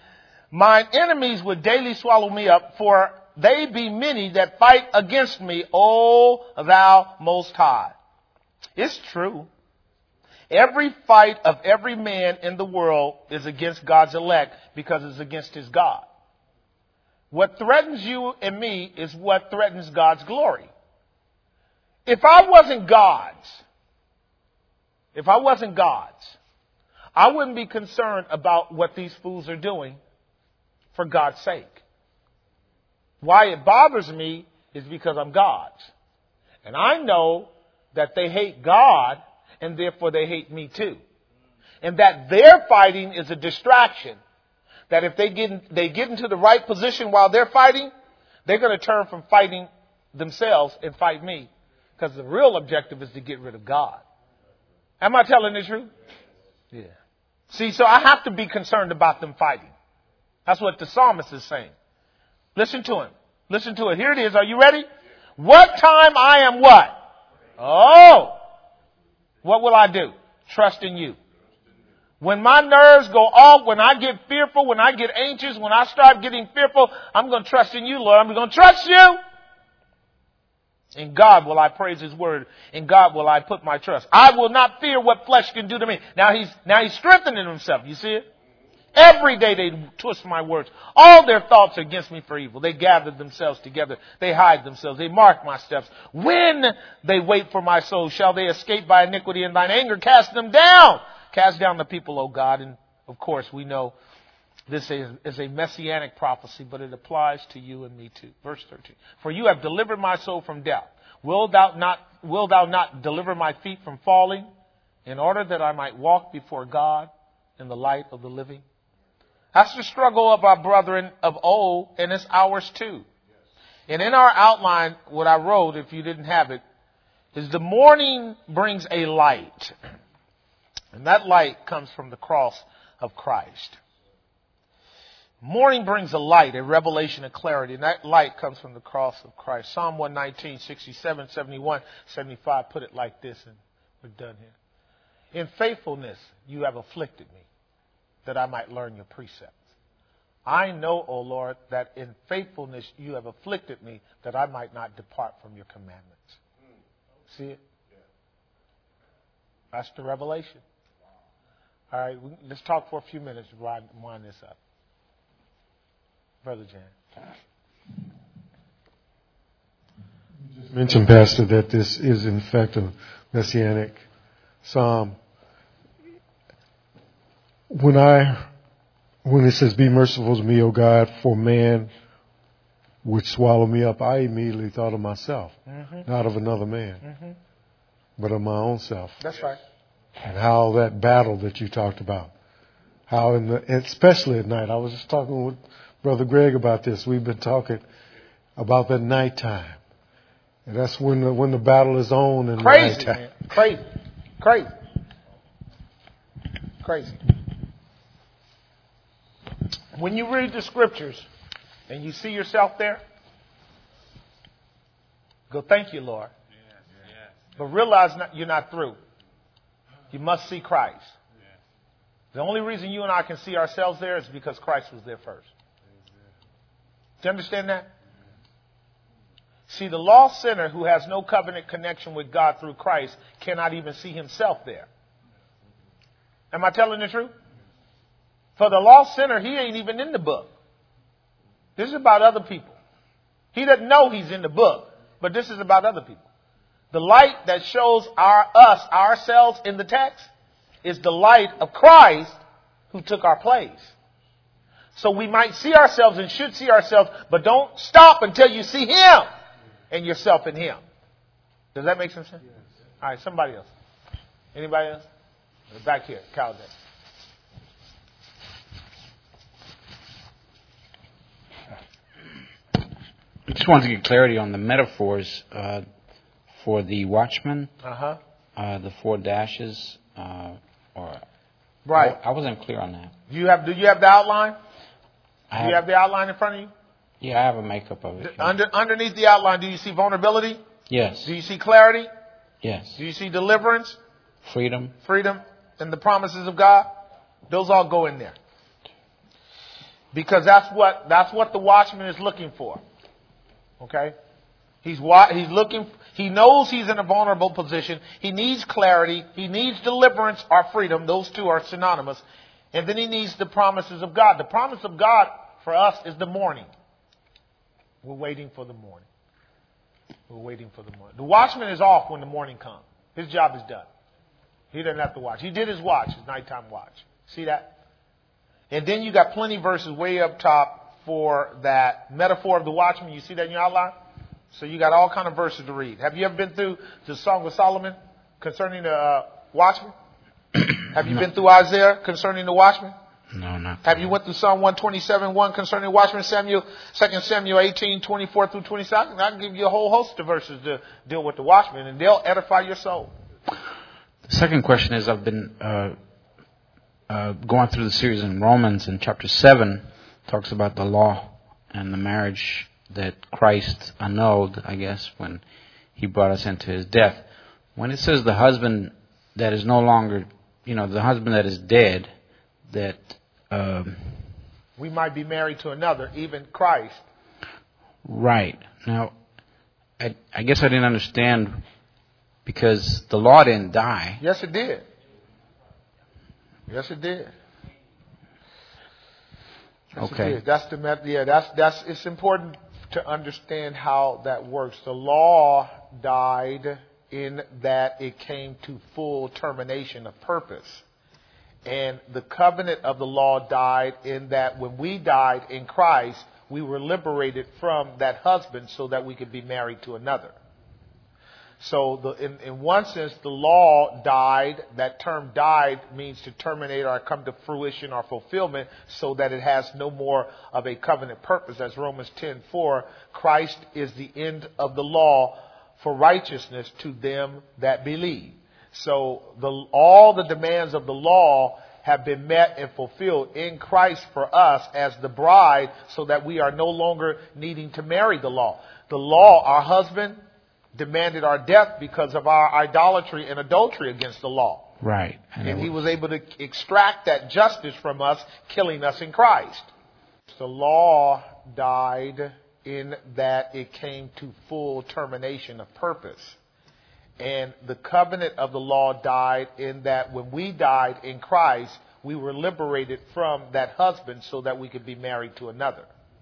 Mine enemies would daily swallow me up, for they be many that fight against me, O thou Most High. It's true. Every fight of every man in the world is against God's elect because it's against his God. What threatens you and me is what threatens God's glory. If I wasn't God's, if I wasn't God's, I wouldn't be concerned about what these fools are doing for God's sake. Why it bothers me is because I'm God's. And I know that they hate God, and therefore they hate me too. And that their fighting is a distraction. That if they get, in, they get into the right position while they're fighting, they're going to turn from fighting themselves and fight me. Because the real objective is to get rid of God. Am I telling the truth? Yeah. See, so I have to be concerned about them fighting. That's what the psalmist is saying. Listen to him. Listen to it. Here it is. Are you ready? What time I am what? Oh! What will I do? Trust in you. When my nerves go off, when I get fearful, when I get anxious, when I start getting fearful, I'm going to trust in you, Lord. I'm going to trust you. In God will I praise his word. In God will I put my trust. I will not fear what flesh can do to me. Now he's, now he's strengthening himself. You see it? Every day they twist my words. All their thoughts are against me for evil. They gather themselves together. They hide themselves. They mark my steps. When they wait for my soul, shall they escape by iniquity? In thine anger cast them down. Cast down the people, O God. And of course we know this is a messianic prophecy, but it applies to you and me too. Verse thirteen. For you have delivered my soul from death. Will thou not, will thou not deliver my feet from falling, in order that I might walk before God in the light of the living? That's the struggle of our brethren of old, and it's ours too. And in our outline, what I wrote, if you didn't have it, is the morning brings a light. And that light comes from the cross of Christ. Morning brings a light, a revelation of clarity, and that light comes from the cross of Christ. Psalm one nineteen, sixty-seven, seventy-one, seventy-five put it like this, and we're done here. In faithfulness you have afflicted me, that I might learn your precepts. I know, O Lord, that in faithfulness you have afflicted me, that I might not depart from your commandments. See it? That's the revelation. All right, let's talk for a few minutes to wind this up. Brother Jan. You just mentioned, Pastor, that this is in fact a messianic psalm. When I, when it says, be merciful to me, O God, for man would swallow me up, I immediately thought of myself, mm-hmm. not of another man, mm-hmm. but of my own self. That's right. And how that battle that you talked about, how in the, especially at night, I was just talking with Brother Greg about this. We've been talking about that nighttime. And that's when the, when the battle is on in Crazy, the nighttime. Man. Crazy. Crazy. Crazy. When you read the scriptures and you see yourself there, go, thank you, Lord. Yes, yes. But realize not, you're not through. You must see Christ. Yes. The only reason you and I can see ourselves there is because Christ was there first. Do you understand that? See, the lost sinner who has no covenant connection with God through Christ cannot even see himself there. Am I telling the truth? For the lost sinner, he ain't even in the book. This is about other people. He doesn't know he's in the book, but this is about other people. The light that shows our us, ourselves in the text, is the light of Christ who took our place. So we might see ourselves and should see ourselves, but don't stop until you see Him and yourself in Him. Does that make some sense? Yes. All right, somebody else. Anybody else? Back here, Cal Day. I just wanted to get clarity on the metaphors uh, for the watchman, uh-huh. uh, the four dashes, uh, or right. I, I wasn't clear on that. Do you have Do you have the outline? I do have, you have the outline in front of you? Yeah, I have a makeup of it. Under, underneath the outline, do you see vulnerability? Yes. Do you see clarity? Yes. Do you see deliverance? Freedom. Freedom and the promises of God? Those all go in there. Because that's what that's what the watchman is looking for. Okay? He's wa- he's looking he knows he's in a vulnerable position. He needs clarity, he needs deliverance or freedom. Those two are synonymous. And then he needs the promises of God. The promise of God for us is the morning. We're waiting for the morning. We're waiting for the morning. The watchman is off when the morning comes. His job is done. He doesn't have to watch. He did his watch, his nighttime watch. See that? And then you got plenty of verses way up top for that metaphor of the watchman. You see that in your outline? So you got all kind of verses to read. Have you ever been through the Song of Solomon concerning the uh, watchman? Have you been through Isaiah concerning the watchman? No, not. Have you went through Psalm one twenty-seven one concerning the watchman? Samuel, Second Samuel eighteen twenty-four through twenty-seven. I can give you a whole host of verses to deal with the watchman, and they'll edify your soul. The second question is, I've been uh, uh, going through the series in Romans, and chapter seven talks about the law and the marriage that Christ annulled, I guess, when he brought us into his death. When it says the husband that is no longer, you know, the husband that is dead, that um, we might be married to another, even Christ. Right. Now, I, I guess I didn't understand, because the law didn't die. Yes, it did. Yes, it did. Yes, okay. It did. That's the method. Yeah, that's that's. It's important to understand how that works. The law died in that it came to full termination of purpose. And the covenant of the law died in that when we died in Christ, we were liberated from that husband so that we could be married to another. So the, in, in one sense, the law died. That term died means to terminate or come to fruition or fulfillment so that it has no more of a covenant purpose. As Romans ten four, Christ is the end of the law for righteousness to them that believe. So the, all the demands of the law have been met and fulfilled in Christ for us as the bride, so that we are no longer needing to marry the law. The law, our husband, demanded our death because of our idolatry and adultery against the law. Right. And, and he was able to extract that justice from us, killing us in Christ. The law died in that it came to full termination of purpose. And the covenant of the law died in that when we died in Christ, we were liberated from that husband so that we could be married to another.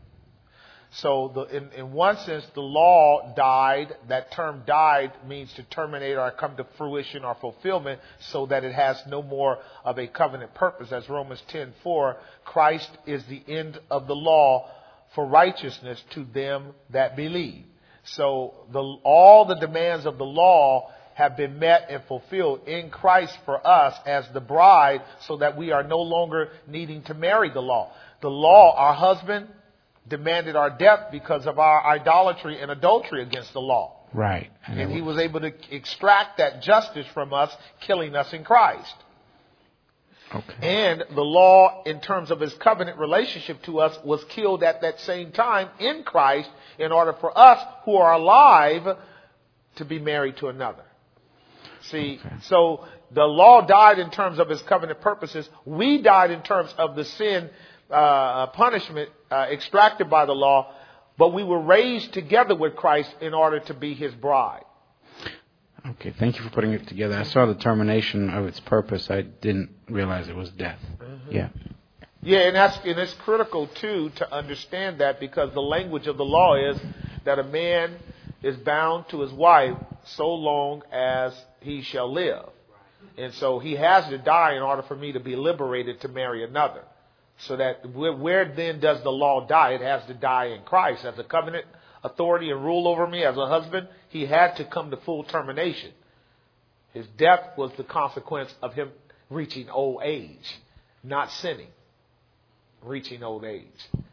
So the, in, in one sense, the law died. That term died means to terminate or come to fruition or fulfillment so that it has no more of a covenant purpose. As Romans ten four, Christ is the end of the law for righteousness to them that believe. So the, all the demands of the law have been met and fulfilled in Christ for us as the bride, so that we are no longer needing to marry the law. The law, our husband, demanded our death because of our idolatry and adultery against the law. Right. And, and he was able to extract that justice from us, killing us in Christ. Okay. And the law, in terms of his covenant relationship to us, was killed at that same time in Christ in order for us who are alive to be married to another. See, okay. So the law died in terms of his covenant purposes. We died in terms of the sin uh, punishment uh, extracted by the law, but we were raised together with Christ in order to be his bride. Okay, thank you for putting it together. I saw the termination of its purpose. I didn't realize it was death. Mm-hmm. Yeah. Yeah, and that's and it's critical too to understand that, because the language of the law is that a man is bound to his wife so long as he shall live. And so he has to die in order for me to be liberated to marry another. So that where, where then does the law die? It has to die in Christ as a covenant authority and rule over me as a husband. He had to come to full termination. His death was the consequence of him reaching old age, not sinning, reaching old age.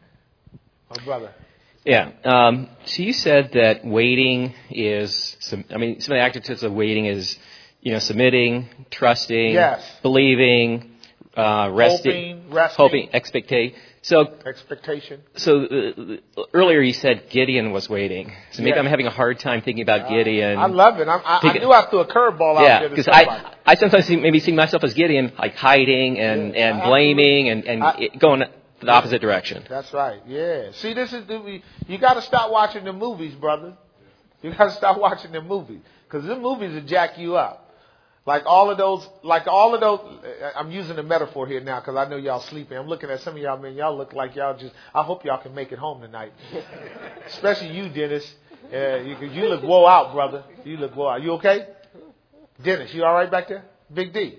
My brother. Yeah. Um, so you said that waiting is, I mean, some of the adjectives of waiting is, you know, submitting, trusting, yes. believing, uh, resting, hoping, resting, hoping, expectation. So expectation. So uh, earlier you said Gideon was waiting. So maybe yes. I'm having a hard time thinking about uh, Gideon. I love it. I, I, I knew I threw a curveball yeah, out there. Yeah, because I, I sometimes see, maybe see myself as Gideon, like hiding and, yeah, and blaming and, and I, going the opposite direction. That's right. Yeah. See, this is the, you got to stop watching the movies, brother. You got to stop watching the movies because the movies will jack you up. Like all of those, like all of those. I'm using a metaphor here now because I know y'all sleeping. I'm looking at some of y'all, man. Y'all look like y'all just. I hope y'all can make it home tonight, especially you, Dennis. Uh, you, you look woe out, brother. You look woe out. You okay, Dennis? You all right back there, Big D?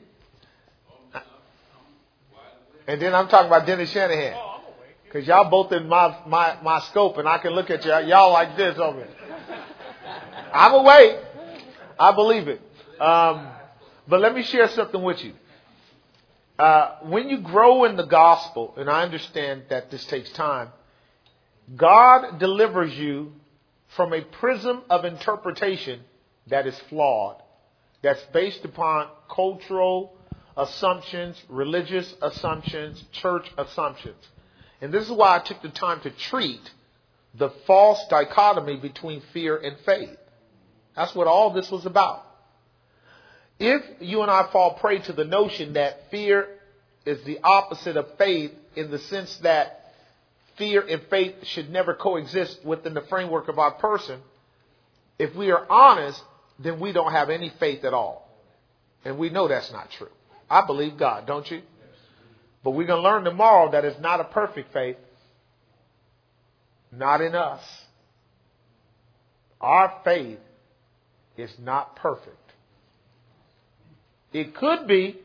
And then I'm talking about Dennis Shanahan. Because y'all both in my, my, my scope and I can look at y'all. Y'all like this over here. I'm awake. I believe it. Um, but let me share something with you. Uh, when you grow in the gospel, and I understand that this takes time, God delivers you from a prism of interpretation that is flawed. That's based upon cultural assumptions, religious assumptions, church assumptions. And this is why I took the time to treat the false dichotomy between fear and faith. That's what all this was about. If you and I fall prey to the notion that fear is the opposite of faith in the sense that fear and faith should never coexist within the framework of our person, if we are honest, then we don't have any faith at all. And we know that's not true. I believe God, don't you? But we're going to learn tomorrow that it's not a perfect faith. Not in us. Our faith is not perfect. It could be.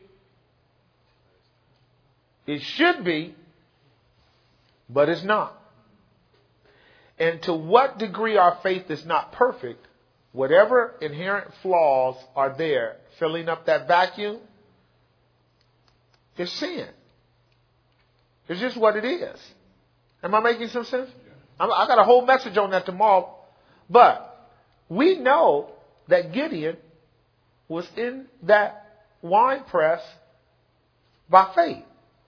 It should be. But it's not. And to what degree our faith is not perfect, whatever inherent flaws are there filling up that vacuum, is sin. It's just what it is. Am I making some sense? I'm, I got a whole message on that tomorrow. But we know that Gideon was in that wine press by faith.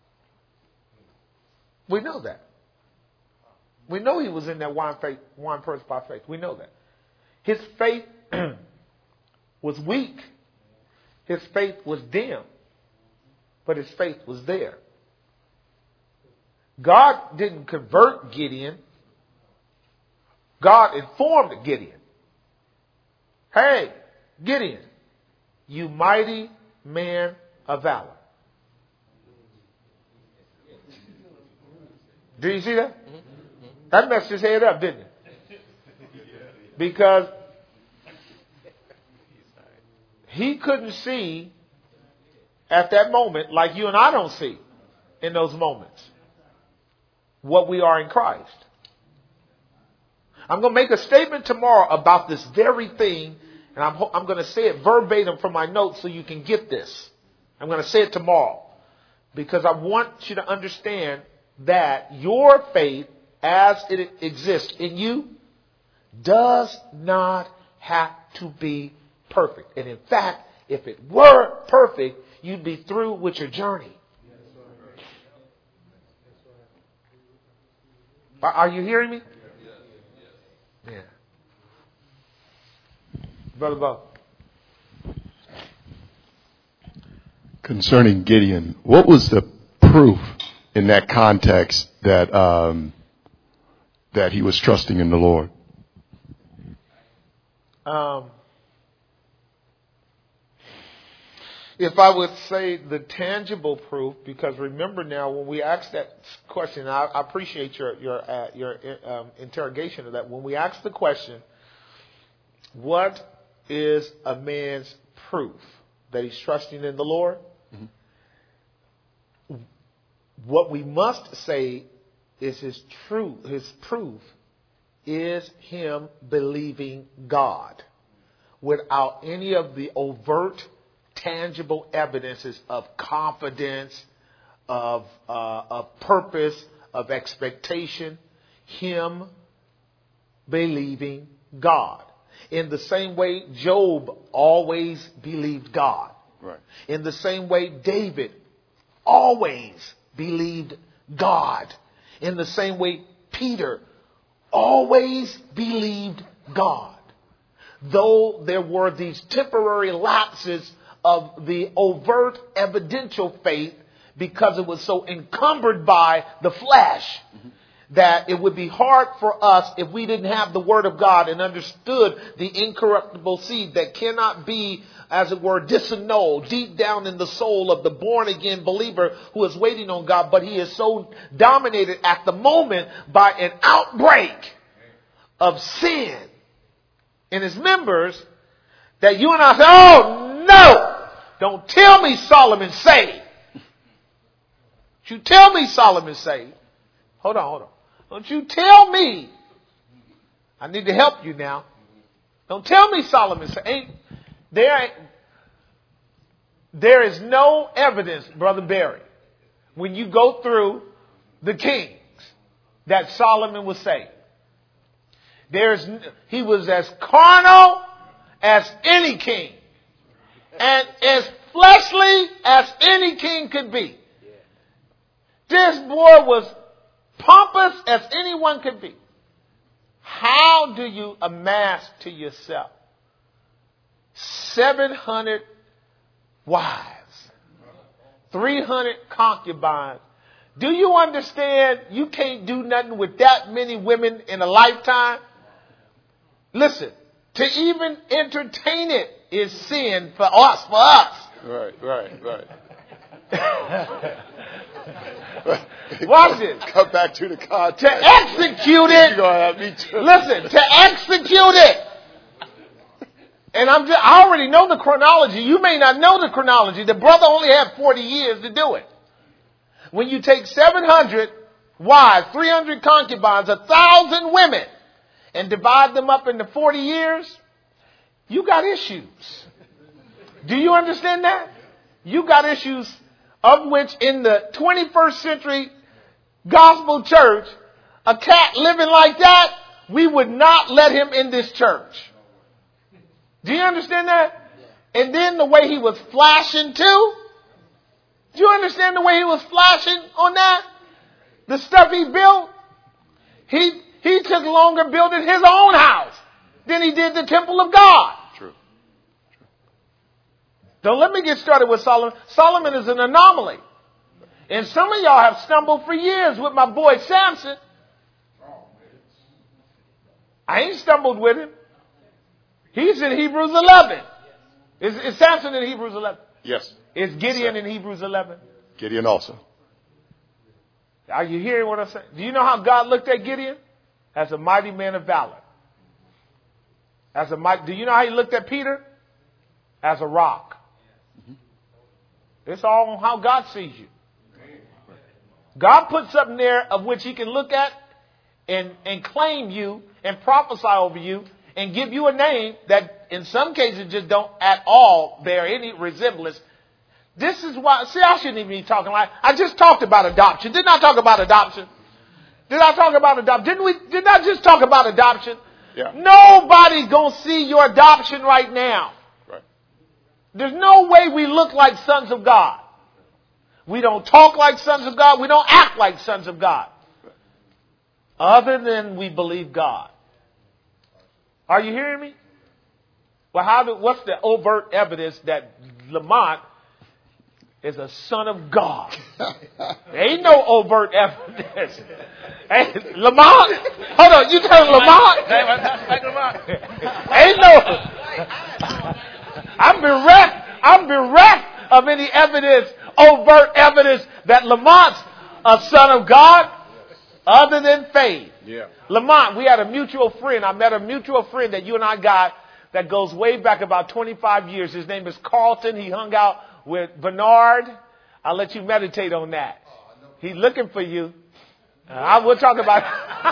We know that. We know he was in that wine, faith, wine press by faith. We know that. His faith was weak. His faith was dim. But his faith was there. God didn't convert Gideon. God informed Gideon. Hey, Gideon, you mighty man of valor. Do you see that? That messed his head up, didn't it? Because he couldn't see at that moment like you and I don't see in those moments what we are in Christ. I'm going to make a statement tomorrow about this very thing, and I'm, I'm going to say it verbatim from my notes so you can get this. I'm going to say it tomorrow because I want you to understand that your faith as it exists in you does not have to be perfect. And in fact, if it were perfect, you'd be through with your journey. Are you hearing me? Yeah. Brother Bo. Concerning Gideon, what was the proof in that context that um, that he was trusting in the Lord? Um, if I would say the tangible proof, because remember now when we ask that question, I, I appreciate your your uh, your um, interrogation of that. When we ask the question, what is a man's proof that he's trusting in the Lord? Mm-hmm. What we must say is his true his proof is him believing God without any of the overt, tangible evidences of confidence, of uh, of purpose, of expectation. Him believing God. In the same way, Job always believed God. Right. In the same way, David always believed God. In the same way, Peter always believed God. Though there were these temporary lapses of the overt evidential faith because it was so encumbered by the flesh that it would be hard for us if we didn't have the Word of God and understood the incorruptible seed that cannot be, as it were, disannulled deep down in the soul of the born-again believer who is waiting on God. But he is so dominated at the moment by an outbreak of sin in his members that you and I say, oh, no, don't tell me Solomon's saved. Don't you tell me Solomon's saved. Hold on, hold on. Don't you tell me. I need to help you now. Don't tell me Solomon's saved. Ain't, there, there is no evidence, Brother Barry, when you go through the kings, that Solomon was saved. There's, he was as carnal as any king, and as fleshly as any king could be. This boy was pompous as anyone could be. How do you amass to yourself seven hundred wives, three hundred concubines? Do you understand you can't do nothing with that many women in a lifetime? Listen, to even entertain it is sin for us, for us. Right, right, right. Watch this. Come back to the context. To execute it. You're gonna have me too. Listen, to execute it. And I'm just, I already know the chronology. You may not know the chronology. The brother only had forty years to do it. When you take seven hundred wives, three hundred concubines, one thousand women, and divide them up into forty years, you got issues. Do you understand that? You got issues of which in the twenty-first century gospel church, a cat living like that, we would not let him in this church. Do you understand that? And then the way he was flashing too. Do you understand the way he was flashing on that? The stuff he built, he he took longer building his own house than he did the temple of God. True. Don't let me get started with Solomon. Solomon is an anomaly. And some of y'all have stumbled for years with my boy Samson. I ain't stumbled with him. He's in Hebrews eleven. Is, is Samson in Hebrews eleven? Yes. Is Gideon Yes, in Hebrews eleven? Gideon also. Are you hearing what I'm saying? Do you know how God looked at Gideon? As a mighty man of valor. As a mighty, do you know how he looked at Peter? As a rock. It's all on how God sees you. God put something there of which he can look at and, and claim you and prophesy over you and give you a name that in some cases just don't at all bear any resemblance. This is why, see, I shouldn't even be talking like, I just talked about adoption. Didn't I talk about adoption? Did I talk about adoption? Didn't we, did I just talk about adoption? Yeah. Nobody's going to see your adoption right now. Right. There's no way we look like sons of God. We don't talk like sons of God. We don't act like sons of God. Other than we believe God. Are you hearing me? Well, how do, what's the overt evidence that Lamont is a son of God? There ain't no overt evidence. Hey, Lamont, hold on, you tell Lamont? Ain't no. I'm bereft. I'm bereft of any evidence, overt evidence that Lamont's a son of God, other than faith. Yeah. Lamont, we had a mutual friend. I met a mutual friend that you and I got that goes way back about twenty-five years. His name is Carlton. He hung out with Bernard. I'll let you meditate on that. He's looking for you. Uh, I will talk about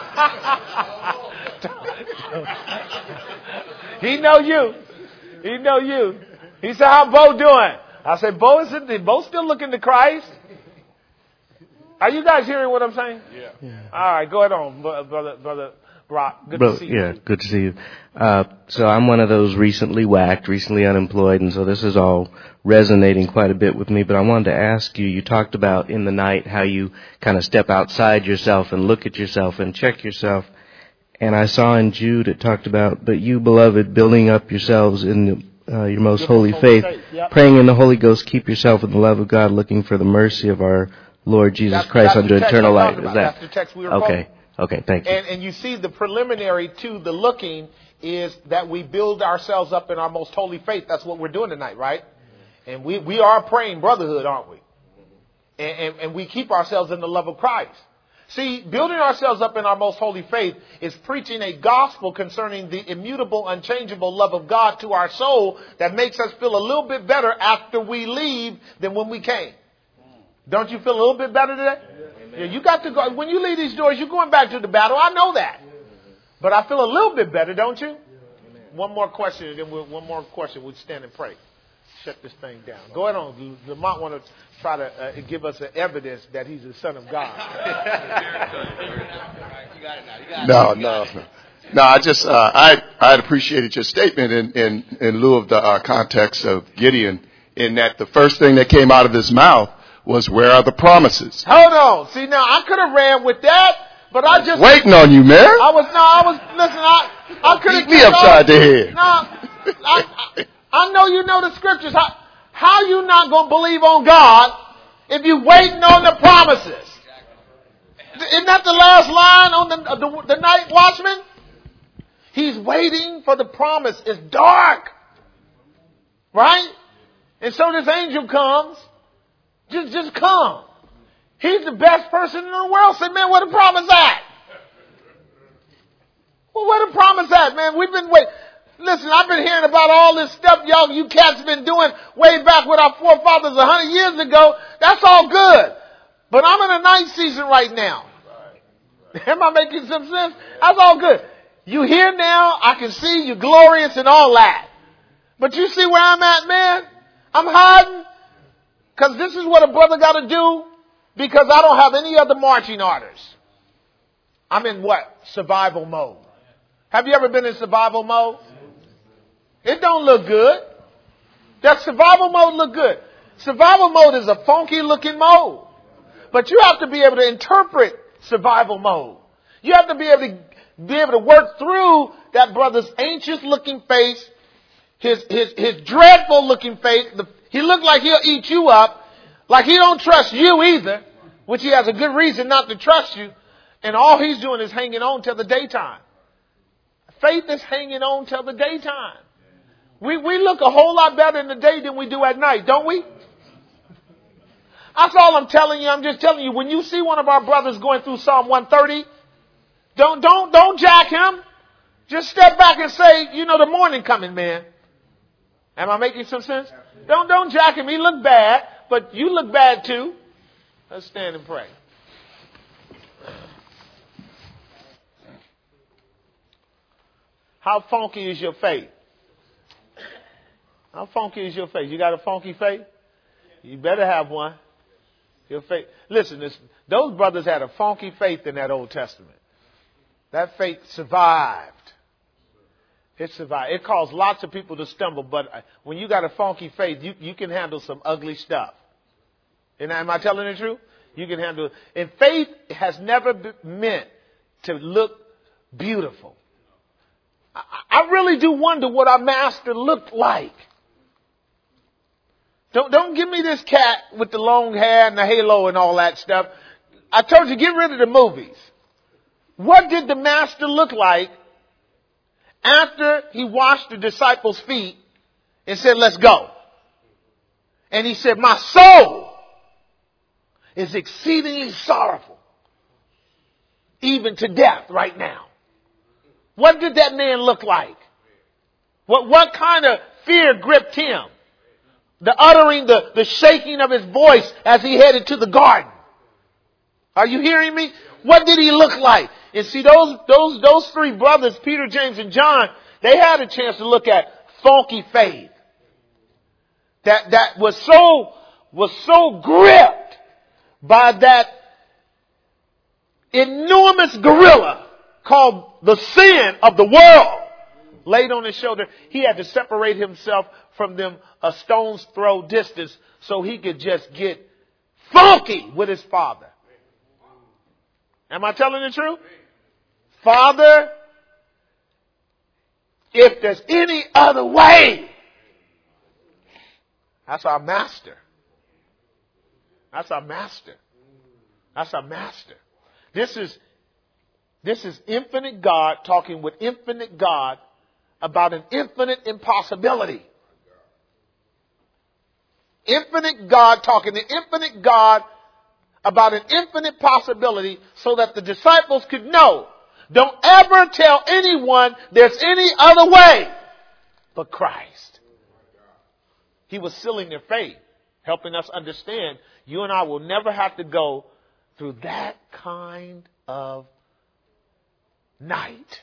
He know you. He know you. He said, how Bo doing? I said, Bo, is it, Bo still looking to Christ? Are you guys hearing what I'm saying? Yeah. Yeah. All right, go ahead on, brother, brother Brock. Good Bro, to see you. yeah, good to see you. Uh, so I'm one of those recently whacked, recently unemployed, and so this is all resonating quite a bit with me. But I wanted to ask you, you talked about in the night how you kind of step outside yourself and look at yourself and check yourself. And I saw in Jude it talked about, but you, beloved, building up yourselves in the uh, your most Your holy most holy faith. faith, yep. Praying in the Holy Ghost, keep yourself in the love of God, looking for the mercy of our Lord Jesus That's- Christ that's unto the text eternal I'm life. talking Is about. that That's the text we were okay? quoting. Okay, thank you. And, and you see the preliminary to the looking is that we build ourselves up in our most holy faith. That's what we're doing tonight, right? And we, we are praying brotherhood, aren't we? And, and, and we keep ourselves in the love of Christ. See, building ourselves up in our most holy faith is preaching a gospel concerning the immutable, unchangeable love of God to our soul that makes us feel a little bit better after we leave than when we came. Don't you feel a little bit better today? Yeah, you got to go. When you leave these doors, you're going back to the battle. I know that. But I feel a little bit better, don't you? One more question, and then we'll, one more question. We'll stand and pray. Shut this thing down. Go ahead on. Lamont want to try to uh, give us an evidence that he's the Son of God. No, no, no. I just uh, I I had appreciated your statement in in, in lieu of the uh, context of Gideon, in that the first thing that came out of his mouth was, "Where are the promises?" Hold on. See, now I could have ran with that, but I just Waiting on you, man. I was no. I was listen. I I could have Beat me upside the head. No, I, I I know you know the scriptures. How how you not gonna believe on God if you waiting on the promises? Isn't that the last line on the, the, the night watchman? He's waiting for the promise. It's dark. Right? And so this angel comes. Just, just come. He's the best person in the world. Say, man, where the promise at? Well, where the promise at, man? We've been waiting. Listen, I've been hearing about all this stuff y'all, you cats been doing way back with our forefathers a hundred years ago. That's all good. But I'm in a night season right now. Am I making some sense? That's all good. You here now, I can see you glorious and all that. But you see where I'm at, man? I'm hiding. Because this is what a brother got to do. Because I don't have any other marching orders. I'm in what? Survival mode. Have you ever been in survival mode? It don't look good. Does survival mode look good? Survival mode is a funky looking mode. But you have to be able to interpret survival mode. You have to be able to be able to work through that brother's anxious looking face, his his his dreadful looking face. The, he looked like he'll eat you up, like he don't trust you either, which he has a good reason not to trust you. And all he's doing is hanging on till the daytime. Faith is hanging on till the daytime. We we look a whole lot better in the day than we do at night, don't we? That's all I'm telling you. I'm just telling you, when you see one of our brothers going through Psalm one thirty, don't, don't, don't jack him. Just step back and say, you know, the morning coming, man. Am I making some sense? Don't, don't jack him. He look bad, but you look bad too. Let's stand and pray. How funky is your faith? How funky is your faith? You got a funky faith? You better have one. Your faith. Listen, this, those brothers had a funky faith in that Old Testament. That faith survived. It survived. It caused lots of people to stumble, but when you got a funky faith, you, you can handle some ugly stuff. And am I telling the truth? You can handle it. And faith has never been meant to look beautiful. I, I really do wonder what our master looked like. Don't, don't give me this cat with the long hair and the halo and all that stuff. I told you, get rid of the movies. What did the master look like after he washed the disciples' feet and said, let's go? And he said, my soul is exceedingly sorrowful, even to death right now. What did that man look like? What, what kind of fear gripped him? The uttering, the, the shaking of his voice as he headed to the garden. Are you hearing me? What did he look like? And see, those, those, those three brothers, Peter, James, and John, they had a chance to look at funky faith. That, that was so, was so gripped by that enormous gorilla called the sin of the world laid on his shoulder. He had to separate himself from them a stone's throw distance so he could just get funky with his father. Am I telling the truth? Father, if there's any other way, That's our master. That's our master. That's our master. This is, this is infinite God talking with infinite God about an infinite impossibility. Infinite God talking to infinite God about an infinite possibility so that the disciples could know. Don't ever tell anyone there's any other way but Christ. He was sealing their faith, helping us understand you and I will never have to go through that kind of night.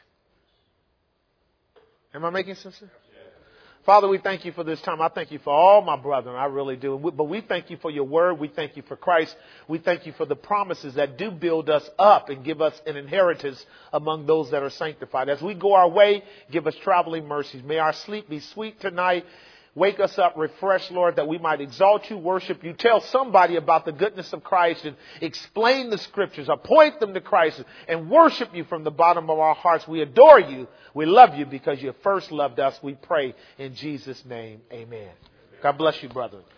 Am I making sense? Father, we thank you for this time. I thank you for all my brethren. I really do. But we thank you for your word. We thank you for Christ. We thank you for the promises that do build us up and give us an inheritance among those that are sanctified. As we go our way, give us traveling mercies. May our sleep be sweet tonight. Wake us up refreshed, Lord, that we might exalt you, worship you, tell somebody about the goodness of Christ and explain the scriptures, appoint them to Christ and worship you from the bottom of our hearts. We adore you. We love you because you first loved us. We pray in Jesus' name. Amen. God bless you, brother.